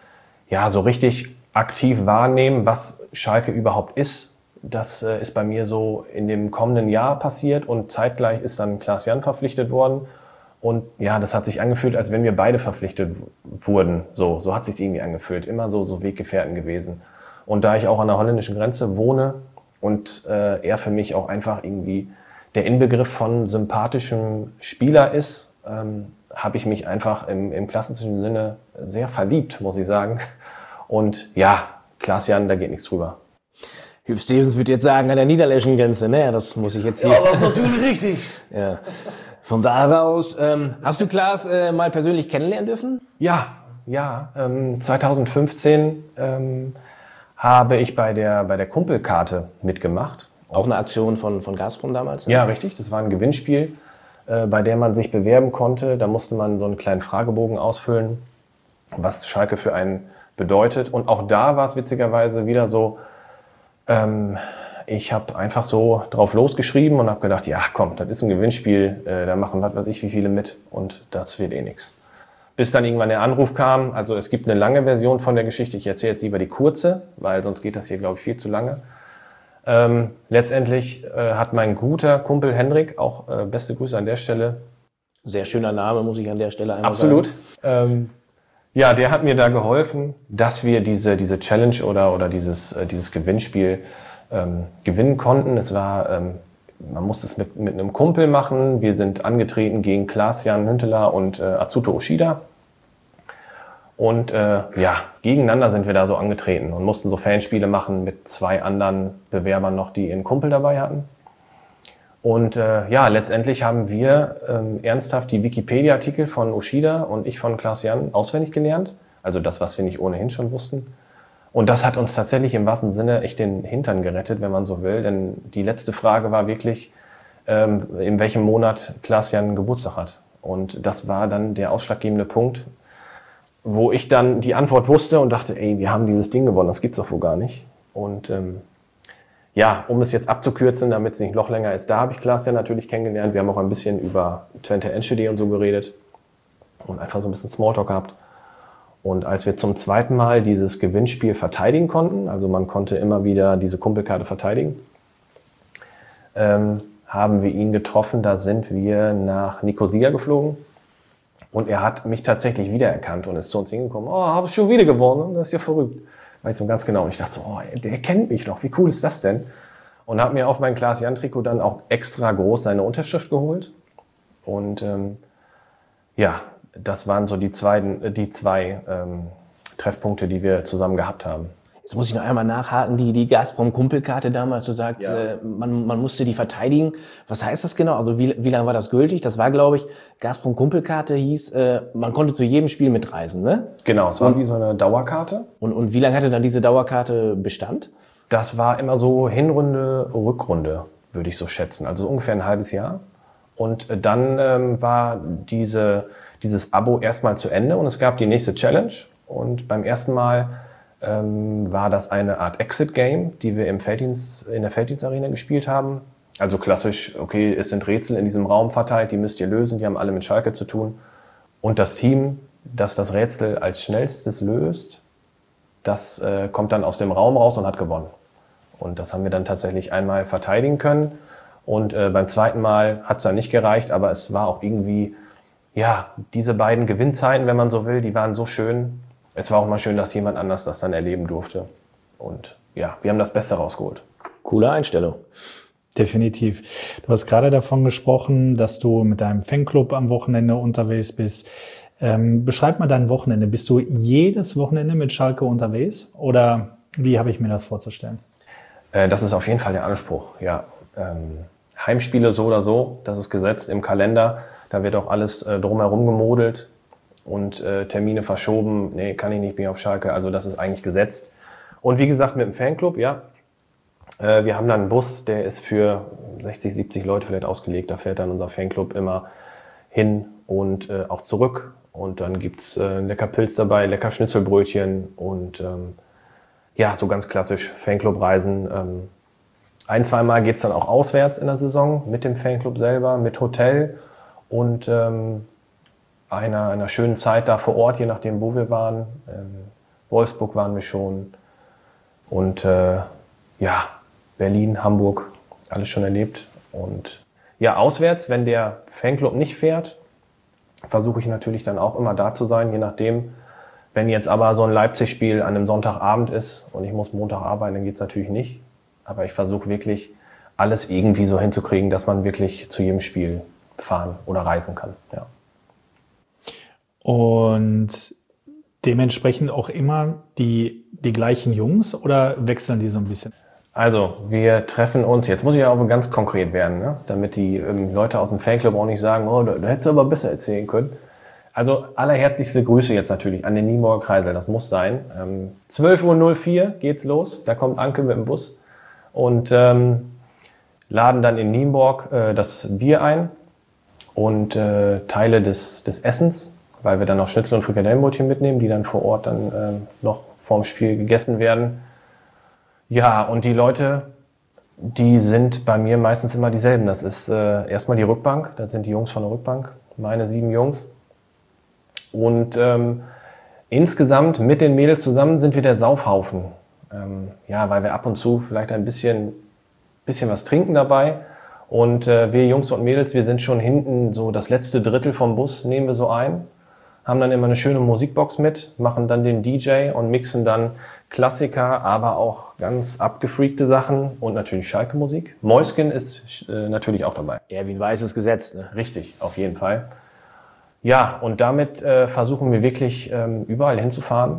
so richtig aktiv wahrnehmen, was Schalke überhaupt ist. Das ist bei mir so in dem kommenden Jahr passiert und zeitgleich ist dann Klaas-Jan verpflichtet worden. Und ja, das hat sich angefühlt, als wenn wir beide verpflichtet wurden. So hat es sich irgendwie angefühlt. Immer so Weggefährten gewesen. Und da ich auch an der holländischen Grenze wohne und er für mich auch einfach irgendwie der Inbegriff von sympathischem Spieler ist, habe ich mich einfach im klassischen Sinne sehr verliebt, muss ich sagen. Und ja, Klaas-Jan, da geht nichts drüber. Hüb Stevens würde jetzt sagen, an der niederländischen Grenze, ne? Das muss ich jetzt hier... Ja, das ist natürlich richtig. Ja. Von da aus, hast du Klaas mal persönlich kennenlernen dürfen? Ja. 2015 habe ich bei der Kumpelkarte mitgemacht. Auch eine Aktion von Gazprom damals? Ne? Ja, richtig. Das war ein Gewinnspiel, bei dem man sich bewerben konnte. Da musste man so einen kleinen Fragebogen ausfüllen, was Schalke für ein bedeutet. Und auch da war es witzigerweise wieder so, ich habe einfach so drauf losgeschrieben und habe gedacht, ja komm, das ist ein Gewinnspiel, da machen was weiß ich wie viele mit und das wird eh nix. Bis dann irgendwann der Anruf kam, also es gibt eine lange Version von der Geschichte, ich erzähle jetzt lieber die kurze, weil sonst geht das hier, glaube ich, viel zu lange. Letztendlich hat mein guter Kumpel Hendrik, auch beste Grüße an der Stelle. Sehr schöner Name, muss ich an der Stelle einmal Absolut. Ja, der hat mir da geholfen, dass wir diese Challenge oder dieses Gewinnspiel gewinnen konnten. Es war, man musste es mit einem Kumpel machen. Wir sind angetreten gegen Klaas-Jan Hünteler und Atsuto Oshida. Und gegeneinander sind wir da so angetreten und mussten so Fanspiele machen mit 2 anderen Bewerbern noch, die ihren Kumpel dabei hatten. Und letztendlich haben wir ernsthaft die Wikipedia-Artikel von Oshida und ich von Klaas-Jan auswendig gelernt. Also das, was wir nicht ohnehin schon wussten. Und das hat uns tatsächlich im wahrsten Sinne echt den Hintern gerettet, wenn man so will. Denn die letzte Frage war wirklich, in welchem Monat Klaas-Jan Geburtstag hat. Und das war dann der ausschlaggebende Punkt, wo ich dann die Antwort wusste und dachte, ey, wir haben dieses Ding gewonnen, das gibt's doch wohl gar nicht. Und um es jetzt abzukürzen, damit es nicht noch länger ist, da habe ich Klaas-Jan natürlich kennengelernt. Wir haben auch ein bisschen über Twente Enschede und so geredet und einfach so ein bisschen Smalltalk gehabt. Und als wir zum zweiten Mal dieses Gewinnspiel verteidigen konnten, also man konnte immer wieder diese Kumpelkarte verteidigen, haben wir ihn getroffen. Da sind wir nach Nicosia geflogen und er hat mich tatsächlich wiedererkannt und ist zu uns hingekommen. Oh, habe ich schon wieder gewonnen, das ist ja verrückt. Weiß so ganz genau. Und ich dachte so, oh, der kennt mich noch, wie cool ist das denn? Und habe mir auf mein Klaas-Jan-Trikot dann auch extra groß seine Unterschrift geholt. Und das waren so die zwei Treffpunkte, die wir zusammen gehabt haben. Jetzt muss ich noch einmal nachhaken, die Gazprom-Kumpelkarte damals, du sagst, man musste die verteidigen. Was heißt das genau? Also wie lange war das gültig? Das war, glaube ich, Gazprom-Kumpelkarte hieß, man konnte zu jedem Spiel mitreisen, ne? Genau, es war wie so eine Dauerkarte. Und wie lange hatte dann diese Dauerkarte Bestand? Das war immer so Hinrunde, Rückrunde, würde ich so schätzen. Also ungefähr ein halbes Jahr. Und dann war dieses Abo erstmal zu Ende und es gab die nächste Challenge. Und beim ersten Mal war das eine Art Exit-Game, die wir in der Felddienstarena gespielt haben. Also klassisch, okay, es sind Rätsel in diesem Raum verteilt, die müsst ihr lösen, die haben alle mit Schalke zu tun. Und das Team, das das Rätsel als schnellstes löst, das kommt dann aus dem Raum raus und hat gewonnen. Und das haben wir dann tatsächlich einmal verteidigen können. Und beim zweiten Mal hat es dann nicht gereicht, aber es war auch irgendwie, diese beiden Gewinnzeiten, wenn man so will, die waren so schön. Es war auch mal schön, dass jemand anders das dann erleben durfte. Und wir haben das Beste rausgeholt. Coole Einstellung. Definitiv. Du hast gerade davon gesprochen, dass du mit deinem Fanclub am Wochenende unterwegs bist. Beschreib mal dein Wochenende. Bist du jedes Wochenende mit Schalke unterwegs? Oder wie habe ich mir das vorzustellen? Das ist auf jeden Fall der Anspruch, ja. Heimspiele so oder so, das ist gesetzt im Kalender. Da wird auch alles drumherum gemodelt und Termine verschoben. Nee, kann ich nicht mehr auf Schalke. Also das ist eigentlich gesetzt. Und wie gesagt, mit dem Fanclub, wir haben dann einen Bus, der ist für 60, 70 Leute vielleicht ausgelegt. Da fährt dann unser Fanclub immer hin und auch zurück. Und dann gibt's lecker Pilz dabei, lecker Schnitzelbrötchen und so ganz klassisch Fanclub-Reisen. Ein-, zweimal geht's dann auch auswärts in der Saison mit dem Fanclub selber, mit Hotel und einer schönen Zeit da vor Ort, je nachdem, wo wir waren. Wolfsburg waren wir schon und Berlin, Hamburg, alles schon erlebt. Und auswärts, wenn der Fanclub nicht fährt, versuche ich natürlich dann auch immer da zu sein, je nachdem. Wenn jetzt aber so ein Leipzig-Spiel an einem Sonntagabend ist und ich muss Montag arbeiten, dann geht's natürlich nicht. Aber ich versuche wirklich, alles irgendwie so hinzukriegen, dass man wirklich zu jedem Spiel fahren oder reisen kann. Ja. Und dementsprechend auch immer die gleichen Jungs oder wechseln die so ein bisschen? Also, wir treffen uns, jetzt muss ich ja auch ganz konkret werden, ne? Damit die Leute aus dem Fanclub auch nicht sagen, oh, da hättest du aber besser erzählen können. Also, allerherzlichste Grüße jetzt natürlich an den Nienburger Kreisel, das muss sein. 12:04 Uhr geht's los, da kommt Anke mit dem Bus und laden dann in Nienburg das Bier ein und Teile des Essens, weil wir dann noch Schnitzel und Frikadellenbrötchen mitnehmen, die dann vor Ort dann noch vorm Spiel gegessen werden. Ja, und die Leute, die sind bei mir meistens immer dieselben. Das ist erstmal die Rückbank, das sind die Jungs von der Rückbank, meine 7 Jungs. Und insgesamt mit den Mädels zusammen sind wir der Saufhaufen. Ja, weil wir ab und zu vielleicht ein bisschen was trinken dabei. Und wir Jungs und Mädels, wir sind schon hinten so das letzte Drittel vom Bus, nehmen wir so ein. Haben dann immer eine schöne Musikbox mit, machen dann den DJ und mixen dann Klassiker, aber auch ganz abgefreakte Sachen und natürlich Schalke-Musik. Mäusken ist natürlich auch dabei. Erwin Weiß ist gesetzt, ne? Richtig, auf jeden Fall. Ja, und damit versuchen wir wirklich überall hinzufahren.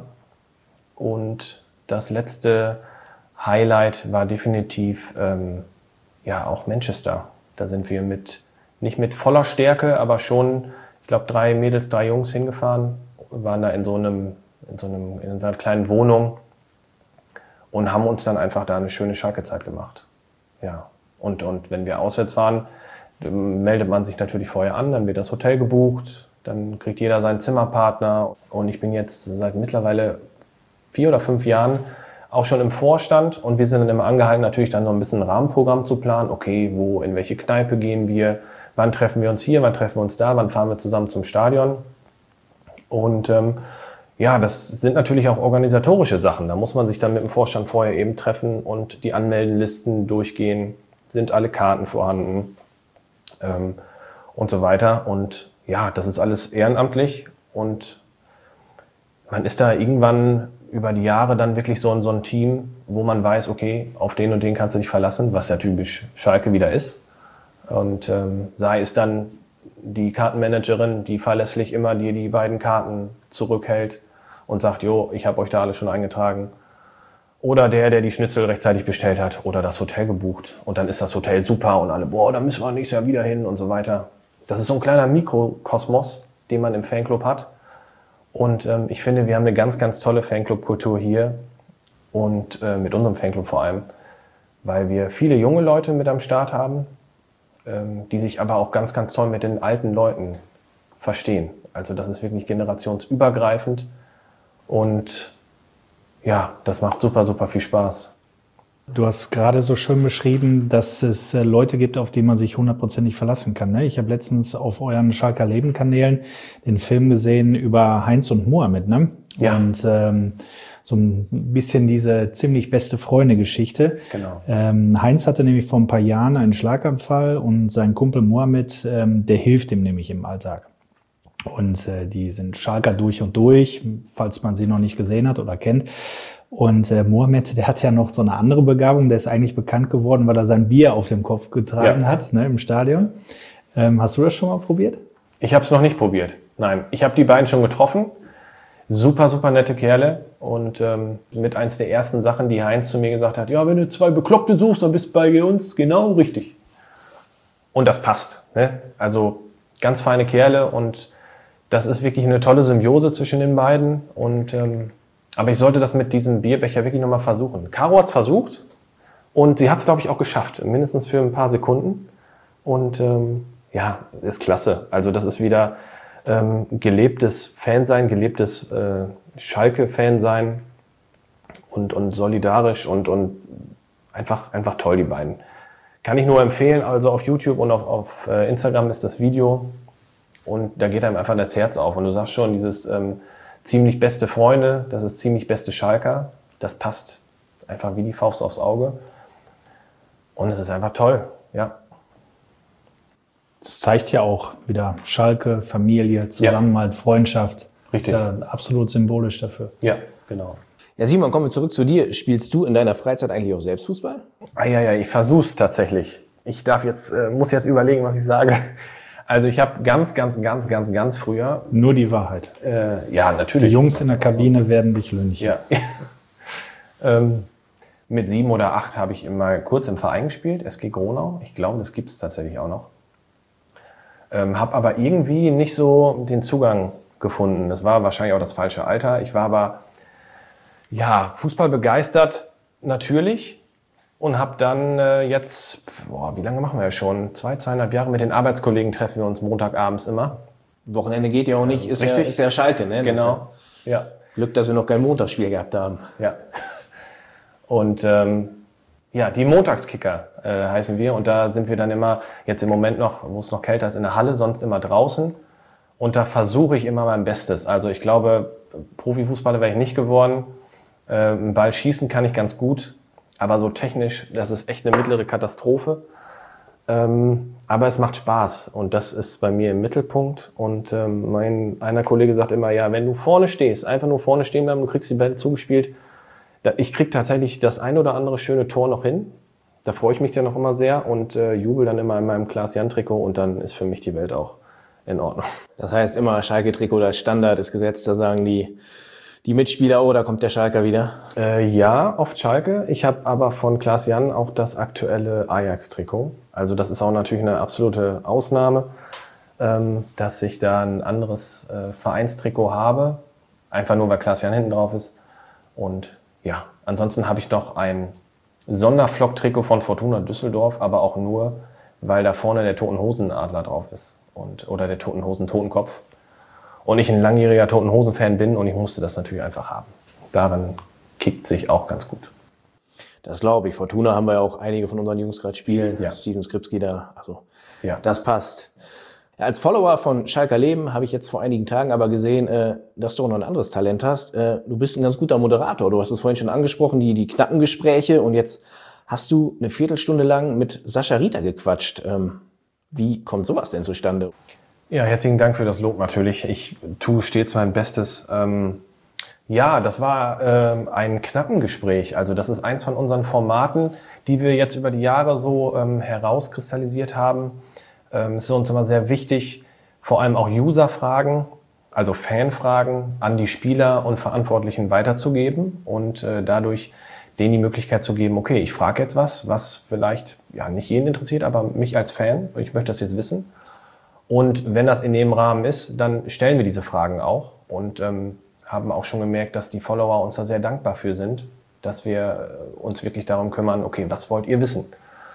Und das letzte Highlight war definitiv auch Manchester. Da sind wir nicht mit voller Stärke, aber schon, ich glaube, 3 Mädels, 3 Jungs hingefahren. Wir waren da in so einer kleinen Wohnung und haben uns dann einfach da eine schöne Schalke-Zeit gemacht. Ja. Und wenn wir auswärts waren, meldet man sich natürlich vorher an, dann wird das Hotel gebucht, dann kriegt jeder seinen Zimmerpartner. Und ich bin jetzt seit mittlerweile 4 oder 5 Jahren auch schon im Vorstand und wir sind dann immer angehalten, natürlich dann noch ein bisschen ein Rahmenprogramm zu planen. Okay, in welche Kneipe gehen wir? Wann treffen wir uns hier? Wann treffen wir uns da? Wann fahren wir zusammen zum Stadion? Und das sind natürlich auch organisatorische Sachen. Da muss man sich dann mit dem Vorstand vorher eben treffen und die Anmeldelisten durchgehen. Sind alle Karten vorhanden? Und so weiter. Und ja, das ist alles ehrenamtlich und man ist da irgendwann über die Jahre dann wirklich so ein Team, wo man weiß, okay, auf den und den kannst du dich verlassen, was ja typisch Schalke wieder ist. Und sei es dann die Kartenmanagerin, die verlässlich immer dir die beiden Karten zurückhält und sagt, jo, ich habe euch da alles schon eingetragen. Oder der die Schnitzel rechtzeitig bestellt hat oder das Hotel gebucht. Und dann ist das Hotel super und alle, da müssen wir nächstes Jahr wieder hin und so weiter. Das ist so ein kleiner Mikrokosmos, den man im Fanclub hat. Und ich finde, wir haben eine ganz, ganz tolle Fanclub-Kultur hier und mit unserem Fanclub vor allem, weil wir viele junge Leute mit am Start haben, die sich aber auch ganz, ganz toll mit den alten Leuten verstehen. Also das ist wirklich generationsübergreifend und ja, das macht super, super viel Spaß. Du hast gerade so schön beschrieben, dass es Leute gibt, auf die man sich 100%ig verlassen kann. Ne? Ich habe letztens auf euren Schalker Leben-Kanälen den Film gesehen über Heinz und Mohamed. Ne? Ja. Und so ein bisschen diese ziemlich beste Freunde-Geschichte. Genau. Heinz hatte nämlich vor ein paar Jahren einen Schlaganfall und sein Kumpel Mohamed, der hilft ihm nämlich im Alltag. Und die sind Schalker durch und durch, falls man sie noch nicht gesehen hat oder kennt. Und Mohamed, der hat ja noch so eine andere Begabung, der ist eigentlich bekannt geworden, weil er sein Bier auf dem Kopf getragen hat, ne, im Stadion. Hast du das schon mal probiert? Ich habe es noch nicht probiert, nein. Ich habe die beiden schon getroffen, super, super nette Kerle und mit eins der ersten Sachen, die Heinz zu mir gesagt hat, ja, wenn du 2 Bekloppte suchst, dann bist du bei uns genau richtig. Und das passt, ne? Also ganz feine Kerle und das ist wirklich eine tolle Symbiose zwischen den beiden und aber ich sollte das mit diesem Bierbecher wirklich nochmal versuchen. Caro hat es versucht und sie hat es, glaube ich, auch geschafft. Mindestens für ein paar Sekunden. Und ist klasse. Also das ist wieder gelebtes Fansein, gelebtes Schalke-Fansein und solidarisch und einfach toll, die beiden. Kann ich nur empfehlen. Also auf YouTube und auf Instagram ist das Video. Und da geht einem einfach das Herz auf. Und du sagst schon, dieses ziemlich beste Freunde, das ist ziemlich beste Schalker. Das passt einfach wie die Faust aufs Auge. Und es ist einfach toll, ja. Das zeigt ja auch wieder Schalke, Familie, Zusammenhalt, Freundschaft. Richtig. Das ist ja absolut symbolisch dafür. Ja, genau. Ja, Simon, kommen wir zurück zu dir. Spielst du in deiner Freizeit eigentlich auch selbst Fußball? Ich versuch's tatsächlich. Ich muss jetzt überlegen, was ich sage. Also ich habe ganz früher... Nur die Wahrheit. Ja, natürlich. Die Jungs in der Kabine werden dich lünchen. Ja. Mit 7 oder 8 habe ich immer kurz im Verein gespielt, SG Gronau. Ich glaube, das gibt es tatsächlich auch noch. Habe aber irgendwie nicht so den Zugang gefunden. Das war wahrscheinlich auch das falsche Alter. Ich war aber Fußball begeistert, natürlich. Und habe dann wie lange machen wir ja schon? 2,5 Jahre mit den Arbeitskollegen treffen wir uns Montagabends immer. Wochenende geht ja auch nicht, ist ja Schalke, ne? Genau, ja. Glück, dass wir noch kein Montagsspiel gehabt haben. Ja. Und die Montagskicker heißen wir. Und da sind wir dann immer, jetzt im Moment noch, wo es noch kälter ist, in der Halle, sonst immer draußen. Und da versuche ich immer mein Bestes. Also ich glaube, Profifußballer wäre ich nicht geworden. Einen Ball schießen kann ich ganz gut. Aber so technisch, das ist echt eine mittlere Katastrophe. Aber es macht Spaß. Und das ist bei mir im Mittelpunkt. Und einer Kollege sagt immer, ja, wenn du vorne stehst, einfach nur vorne stehen bleiben, du kriegst die Bälle zugespielt. Ich kriege tatsächlich das ein oder andere schöne Tor noch hin. Da freue ich mich dann noch immer sehr und jubel dann immer in meinem Klaas-Jan-Trikot und dann ist für mich die Welt auch in Ordnung. Das heißt immer Schalke-Trikot, das Standard ist gesetzt, da sagen die Mitspieler, oh, da kommt der Schalker wieder. Ja, oft Schalke. Ich habe aber von Klaas-Jan auch das aktuelle Ajax-Trikot. Also das ist auch natürlich eine absolute Ausnahme, dass ich da ein anderes Vereinstrikot habe. Einfach nur, weil Klaas-Jan hinten drauf ist. Und ja, ansonsten habe ich noch ein Sonderflock-Trikot von Fortuna Düsseldorf, aber auch nur, weil da vorne der Toten Hosen-Adler drauf ist. Oder der Toten Hosen-Totenkopf. Und ich ein langjähriger Toten Hosen-Fan bin und ich musste das natürlich einfach haben. Darin kickt sich auch ganz gut. Das glaube ich. Fortuna haben wir ja auch einige von unseren Jungs gerade spielen. Ja. Steven Skripski da, also ja. Das passt. Ja, als Follower von Schalker Leben habe ich jetzt vor einigen Tagen aber gesehen, dass du auch noch ein anderes Talent hast. Du bist ein ganz guter Moderator. Du hast es vorhin schon angesprochen, die knappen Gespräche. Und jetzt hast du eine Viertelstunde lang mit Sascha Rita gequatscht. Wie kommt sowas denn zustande? Ja, herzlichen Dank für das Lob natürlich. Ich tue stets mein Bestes. Ja, das war ein Knappengespräch. Also das ist eins von unseren Formaten, die wir jetzt über die Jahre so herauskristallisiert haben. Es ist uns immer sehr wichtig, vor allem auch User-Fragen, also Fanfragen an die Spieler und Verantwortlichen weiterzugeben und dadurch denen die Möglichkeit zu geben, okay, ich frage jetzt was vielleicht ja nicht jeden interessiert, aber mich als Fan, ich möchte das jetzt wissen. Und wenn das in dem Rahmen ist, dann stellen wir diese Fragen auch und haben auch schon gemerkt, dass die Follower uns da sehr dankbar für sind, dass wir uns wirklich darum kümmern, okay, was wollt ihr wissen?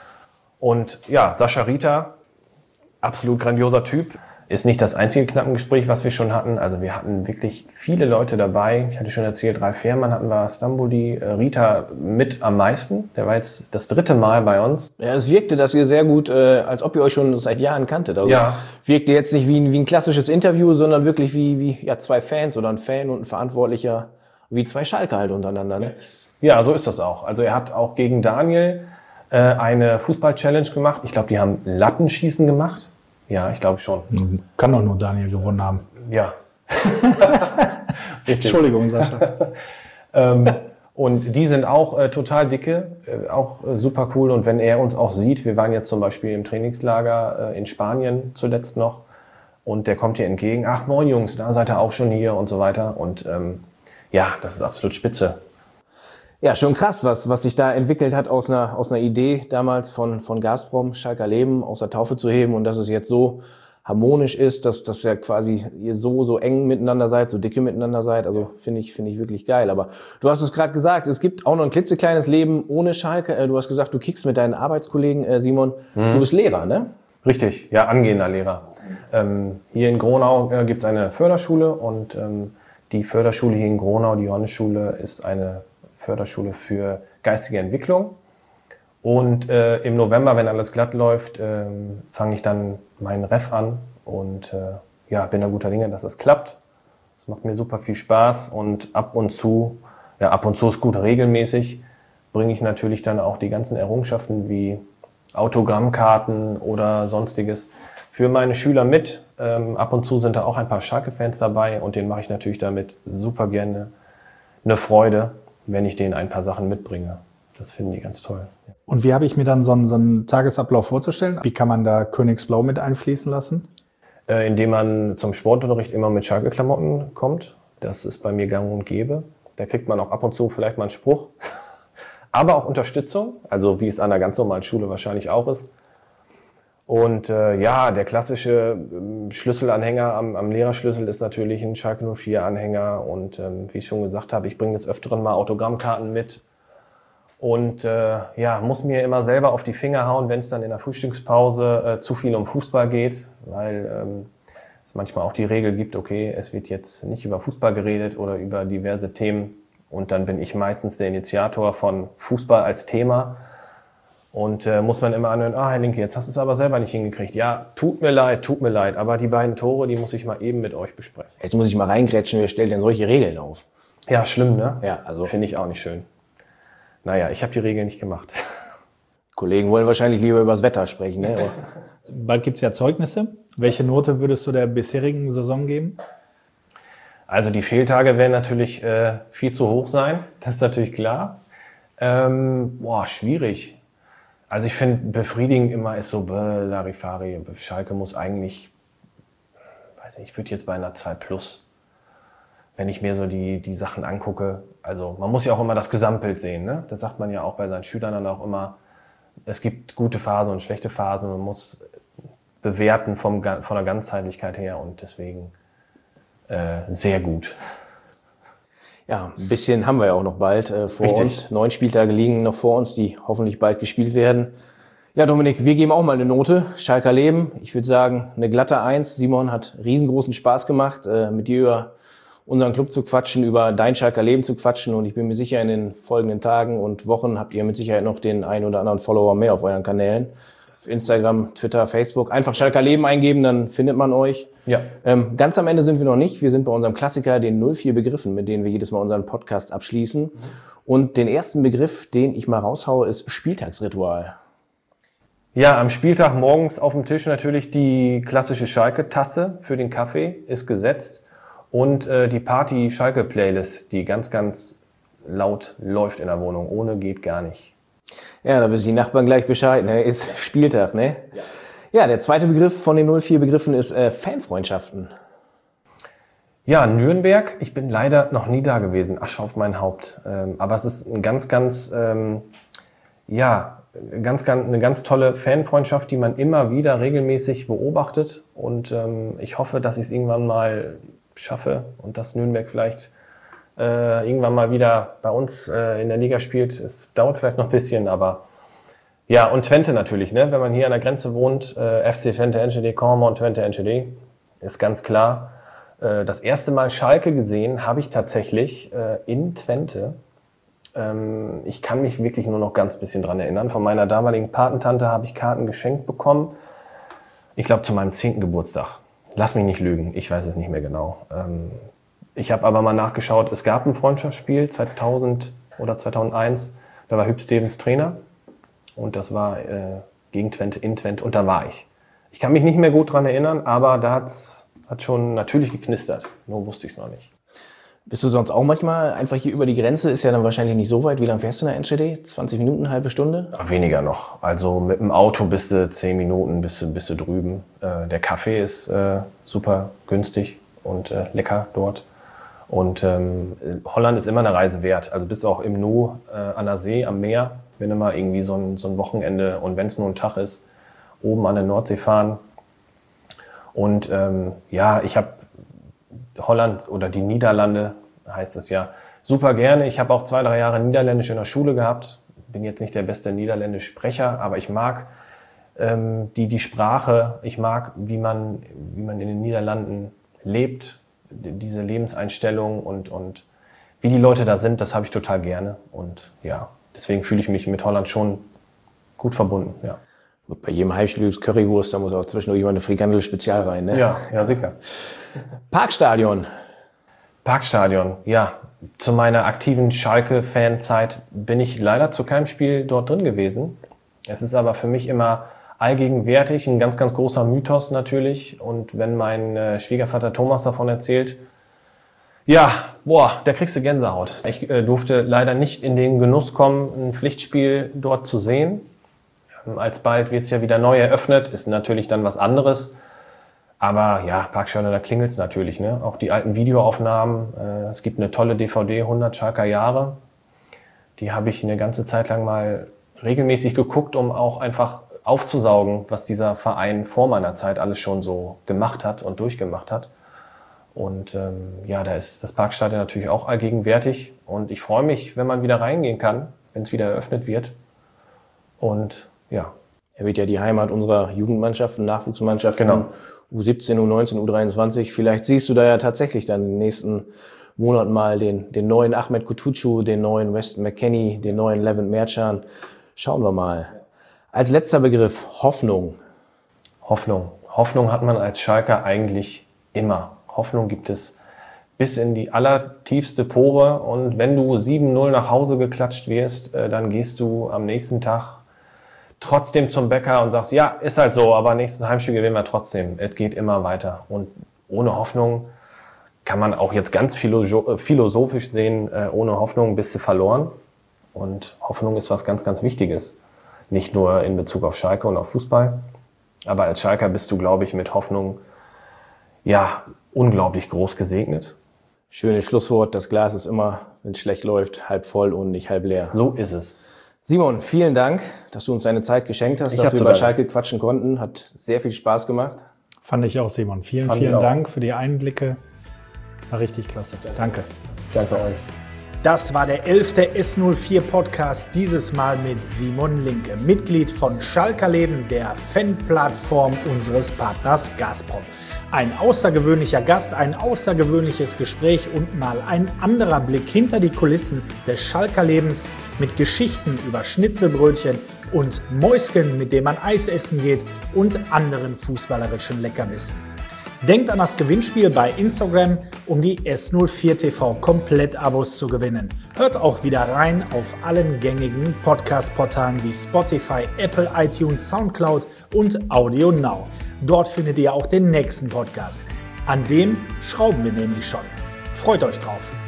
Und ja, Sascha Rita, absolut grandioser Typ, ist nicht das einzige Knappengespräch, was wir schon hatten. Also wir hatten wirklich viele Leute dabei. Ich hatte schon erzählt, Ralf Fährmann hatten wir, Stamboli, Rita mit am meisten. Der war jetzt das 3. Mal bei uns. Ja, es wirkte, dass ihr sehr gut, als ob ihr euch schon seit Jahren kanntet. Also ja. Wirkte jetzt nicht wie ein klassisches Interview, sondern wirklich wie zwei Fans oder ein Fan und ein Verantwortlicher, wie zwei Schalker halt untereinander. Ne? Ja, so ist das auch. Also er hat auch gegen Daniel eine Fußball-Challenge gemacht. Ich glaube, die haben Lattenschießen gemacht. Ja, ich glaube schon. Kann doch nur Daniel gewonnen haben. Ja. Entschuldigung, Sascha. Und die sind auch total dicke, auch super cool. Und wenn er uns auch sieht, wir waren jetzt zum Beispiel im Trainingslager in Spanien zuletzt noch und der kommt hier entgegen. Ach, moin Jungs, da seid ihr auch schon hier und so weiter. Und ja, das ist absolut spitze. Ja, schon krass, was sich da entwickelt hat aus einer Idee damals von Gazprom, Schalker Leben aus der Taufe zu heben und dass es jetzt so harmonisch ist, dass ja quasi ihr so eng miteinander seid, so dicke miteinander seid. Also finde ich wirklich geil. Aber du hast es gerade gesagt, es gibt auch noch ein klitzekleines Leben ohne Schalke. Du hast gesagt, du kickst mit deinen Arbeitskollegen, Simon. Du bist Lehrer, ne? Richtig, ja, angehender Lehrer. Hier in Gronau gibt es eine Förderschule und die Förderschule hier in Gronau, die Johannesschule, ist eine Förderschule für geistige Entwicklung. Und im November, wenn alles glatt läuft, fange ich dann meinen Ref an und bin da guter Dinge, dass das klappt. Das macht mir super viel Spaß und ab und zu ist gut, regelmäßig bringe ich natürlich dann auch die ganzen Errungenschaften wie Autogrammkarten oder sonstiges für meine Schüler mit. Ab und zu sind da auch ein paar Schalke-Fans dabei und denen mache ich natürlich damit super gerne eine Freude, wenn ich denen ein paar Sachen mitbringe. Das finden die ganz toll. Und wie habe ich mir dann so einen Tagesablauf vorzustellen? Wie kann man da Königsblau mit einfließen lassen? Indem man zum Sportunterricht immer mit Schalke-Klamotten kommt. Das ist bei mir gang und gäbe. Da kriegt man auch ab und zu vielleicht mal einen Spruch. Aber auch Unterstützung, also wie es an einer ganz normalen Schule wahrscheinlich auch ist. Und der klassische Schlüsselanhänger am Lehrerschlüssel ist natürlich ein Schalke 04-Anhänger. Und wie ich schon gesagt habe, ich bringe des Öfteren mal Autogrammkarten mit. Und muss mir immer selber auf die Finger hauen, wenn es dann in der Frühstückspause zu viel um Fußball geht. Weil es manchmal auch die Regel gibt, okay, es wird jetzt nicht über Fußball geredet oder über diverse Themen. Und dann bin ich meistens der Initiator von Fußball als Thema. Und muss man immer anhören, Herr Linke, jetzt hast du es aber selber nicht hingekriegt. Ja, tut mir leid, aber die beiden Tore, die muss ich mal eben mit euch besprechen. Jetzt muss ich mal reingrätschen, wer stellt denn solche Regeln auf? Ja, schlimm, ne? Ja, also finde ich auch nicht schön. Naja, ich habe die Regeln nicht gemacht. Kollegen wollen wahrscheinlich lieber über das Wetter sprechen. Ne? Bald gibt es ja Zeugnisse. Welche Note würdest du der bisherigen Saison geben? Also die Fehltage werden natürlich viel zu hoch sein, das ist natürlich klar. Schwierig. Also ich finde, befriedigend immer ist so, Larifari, Schalke muss eigentlich, weiß nicht, ich würde jetzt bei einer 2+, wenn ich mir so die Sachen angucke. Also man muss ja auch immer das Gesamtbild sehen, ne? Das sagt man ja auch bei seinen Schülern dann auch immer. Es gibt gute Phasen und schlechte Phasen. Man muss bewerten von der Ganzheitlichkeit her und deswegen sehr gut. Ja, ein bisschen haben wir ja auch noch bald vor Richtig. uns. 9 Spieltage liegen noch vor uns, die hoffentlich bald gespielt werden. Ja, Dominik, wir geben auch mal eine Note. Schalker Leben, ich würde sagen, eine glatte 1. Simon hat riesengroßen Spaß gemacht, mit dir über unseren Club zu quatschen, über dein Schalker Leben zu quatschen. Und ich bin mir sicher, in den folgenden Tagen und Wochen habt ihr mit Sicherheit noch den einen oder anderen Follower mehr auf euren Kanälen. Auf Instagram, Twitter, Facebook. Einfach Schalker Leben eingeben, dann findet man euch. Ja. Ganz am Ende sind wir noch nicht. Wir sind bei unserem Klassiker, den 04 Begriffen, mit denen wir jedes Mal unseren Podcast abschließen. Und den ersten Begriff, den ich mal raushaue, ist Spieltagsritual. Ja, am Spieltag morgens auf dem Tisch natürlich die klassische Schalke-Tasse für den Kaffee ist gesetzt. Und die Party-Schalke-Playlist, die ganz, ganz laut läuft in der Wohnung. Ohne geht gar nicht. Ja, da wissen die Nachbarn gleich Bescheid, ne? Ist Spieltag, ne? Ja, der zweite Begriff von den 04 Begriffen ist Fanfreundschaften. Ja, Nürnberg. Ich bin leider noch nie da gewesen. Asche auf mein Haupt. Aber es ist ein eine ganz tolle Fanfreundschaft, die man immer wieder regelmäßig beobachtet. Und ich hoffe, dass ich es irgendwann mal schaffe und dass Nürnberg vielleicht irgendwann mal wieder bei uns in der Liga spielt. Es dauert vielleicht noch ein bisschen, aber ja, und Twente natürlich, ne? Wenn man hier an der Grenze wohnt, FC Twente Enschede, Kornmont Twente Enschede, ist ganz klar. Das erste Mal Schalke gesehen habe ich tatsächlich in Twente. Ich kann mich wirklich nur noch ganz bisschen dran erinnern. Von meiner damaligen Patentante habe ich Karten geschenkt bekommen. Ich glaube zu meinem 10. Geburtstag. Lass mich nicht lügen, ich weiß es nicht mehr genau. Ich habe aber mal nachgeschaut, es gab ein Freundschaftsspiel 2000 oder 2001, da war Hüb Stevens Trainer und das war gegen Twente, in Twente und da war ich. Ich kann mich nicht mehr gut dran erinnern, aber da hat schon natürlich geknistert, nur wusste ich es noch nicht. Bist du sonst auch manchmal einfach hier über die Grenze? Ist ja dann wahrscheinlich nicht so weit. Wie lange fährst du in der Enschede? 20 Minuten, halbe Stunde? Ja, weniger noch. Also mit dem Auto bist du 10 Minuten, bist du drüben. Der Kaffee ist super günstig und lecker dort. Und Holland ist immer eine Reise wert. Also bist auch im Nu an der See, am Meer, wenn du mal irgendwie so ein Wochenende und wenn es nur ein Tag ist, oben an der Nordsee fahren. Und ich habe Holland oder die Niederlande, heißt es ja, super gerne. Ich habe auch 2-3 Jahre Niederländisch in der Schule gehabt. Bin jetzt nicht der beste Niederländisch-Sprecher, aber ich mag die Sprache. Ich mag, wie man in den Niederlanden lebt, diese Lebenseinstellung und wie die Leute da sind, das habe ich total gerne. Und ja, deswegen fühle ich mich mit Holland schon gut verbunden, ja. Bei jedem Heimspiel gibt's Currywurst, da muss auch zwischendurch mal eine Frikandel spezial rein, ne? Ja, sicher. Parkstadion. Parkstadion, ja. Zu meiner aktiven Schalke-Fan-Zeit bin ich leider zu keinem Spiel dort drin gewesen. Es ist aber für mich immer allgegenwärtig, ein ganz, ganz großer Mythos natürlich. Und wenn mein Schwiegervater Thomas davon erzählt, ja, da kriegst du Gänsehaut. Ich durfte leider nicht in den Genuss kommen, ein Pflichtspiel dort zu sehen. Alsbald wird es ja wieder neu eröffnet, ist natürlich dann was anderes. Aber ja, Parkstadion, da klingelt es natürlich, ne? Auch die alten Videoaufnahmen. Es gibt eine tolle DVD, 100 Schalker Jahre. Die habe ich eine ganze Zeit lang mal regelmäßig geguckt, um auch einfach aufzusaugen, was dieser Verein vor meiner Zeit alles schon so gemacht hat und durchgemacht hat. Und da ist das Parkstadion natürlich auch allgegenwärtig. Und ich freue mich, wenn man wieder reingehen kann, wenn es wieder eröffnet wird. Und ja. Er wird ja die Heimat unserer Jugendmannschaften, Nachwuchsmannschaften, Genau. U17, U19, U23. Vielleicht siehst du da ja tatsächlich dann in den nächsten Monaten mal den neuen Ahmed Kutucu, den neuen Weston McKennie, den neuen Levent Mercan. Schauen wir mal. Als letzter Begriff, Hoffnung. Hoffnung. Hoffnung hat man als Schalker eigentlich immer. Hoffnung gibt es bis in die allertiefste Pore. Und wenn du 7-0 nach Hause geklatscht wirst, dann gehst du am nächsten Tag trotzdem zum Bäcker und sagst, ja, ist halt so, aber nächsten Heimspiel gewinnen wir trotzdem. Es geht immer weiter. Und ohne Hoffnung kann man auch jetzt ganz philosophisch sehen, ohne Hoffnung bist du verloren. Und Hoffnung ist was ganz, ganz Wichtiges. Nicht nur in Bezug auf Schalke und auf Fußball, aber als Schalker bist du, glaube ich, mit Hoffnung ja unglaublich groß gesegnet. Schönes Schlusswort. Das Glas ist immer, wenn es schlecht läuft, halb voll und nicht halb leer. So ist es. Simon, vielen Dank, dass du uns deine Zeit geschenkt hast, dass wir über Schalke quatschen konnten. Hat sehr viel Spaß gemacht. Fand ich auch, Simon. Vielen Dank für die Einblicke. War richtig klasse. Danke. Danke euch. Das war der 11. S04 Podcast, dieses Mal mit Simon Linke, Mitglied von Schalker Leben, der Fanplattform unseres Partners Gazprom. Ein außergewöhnlicher Gast, ein außergewöhnliches Gespräch und mal ein anderer Blick hinter die Kulissen des Schalker Lebens mit Geschichten über Schnitzelbrötchen und Mäuschen, mit denen man Eis essen geht und anderen fußballerischen Leckerbissen. Denkt an das Gewinnspiel bei Instagram, um die S04 TV Komplett-Abos zu gewinnen. Hört auch wieder rein auf allen gängigen Podcast-Portalen wie Spotify, Apple, iTunes, Soundcloud und Audio Now. Dort findet ihr auch den nächsten Podcast. An dem schrauben wir nämlich schon. Freut euch drauf!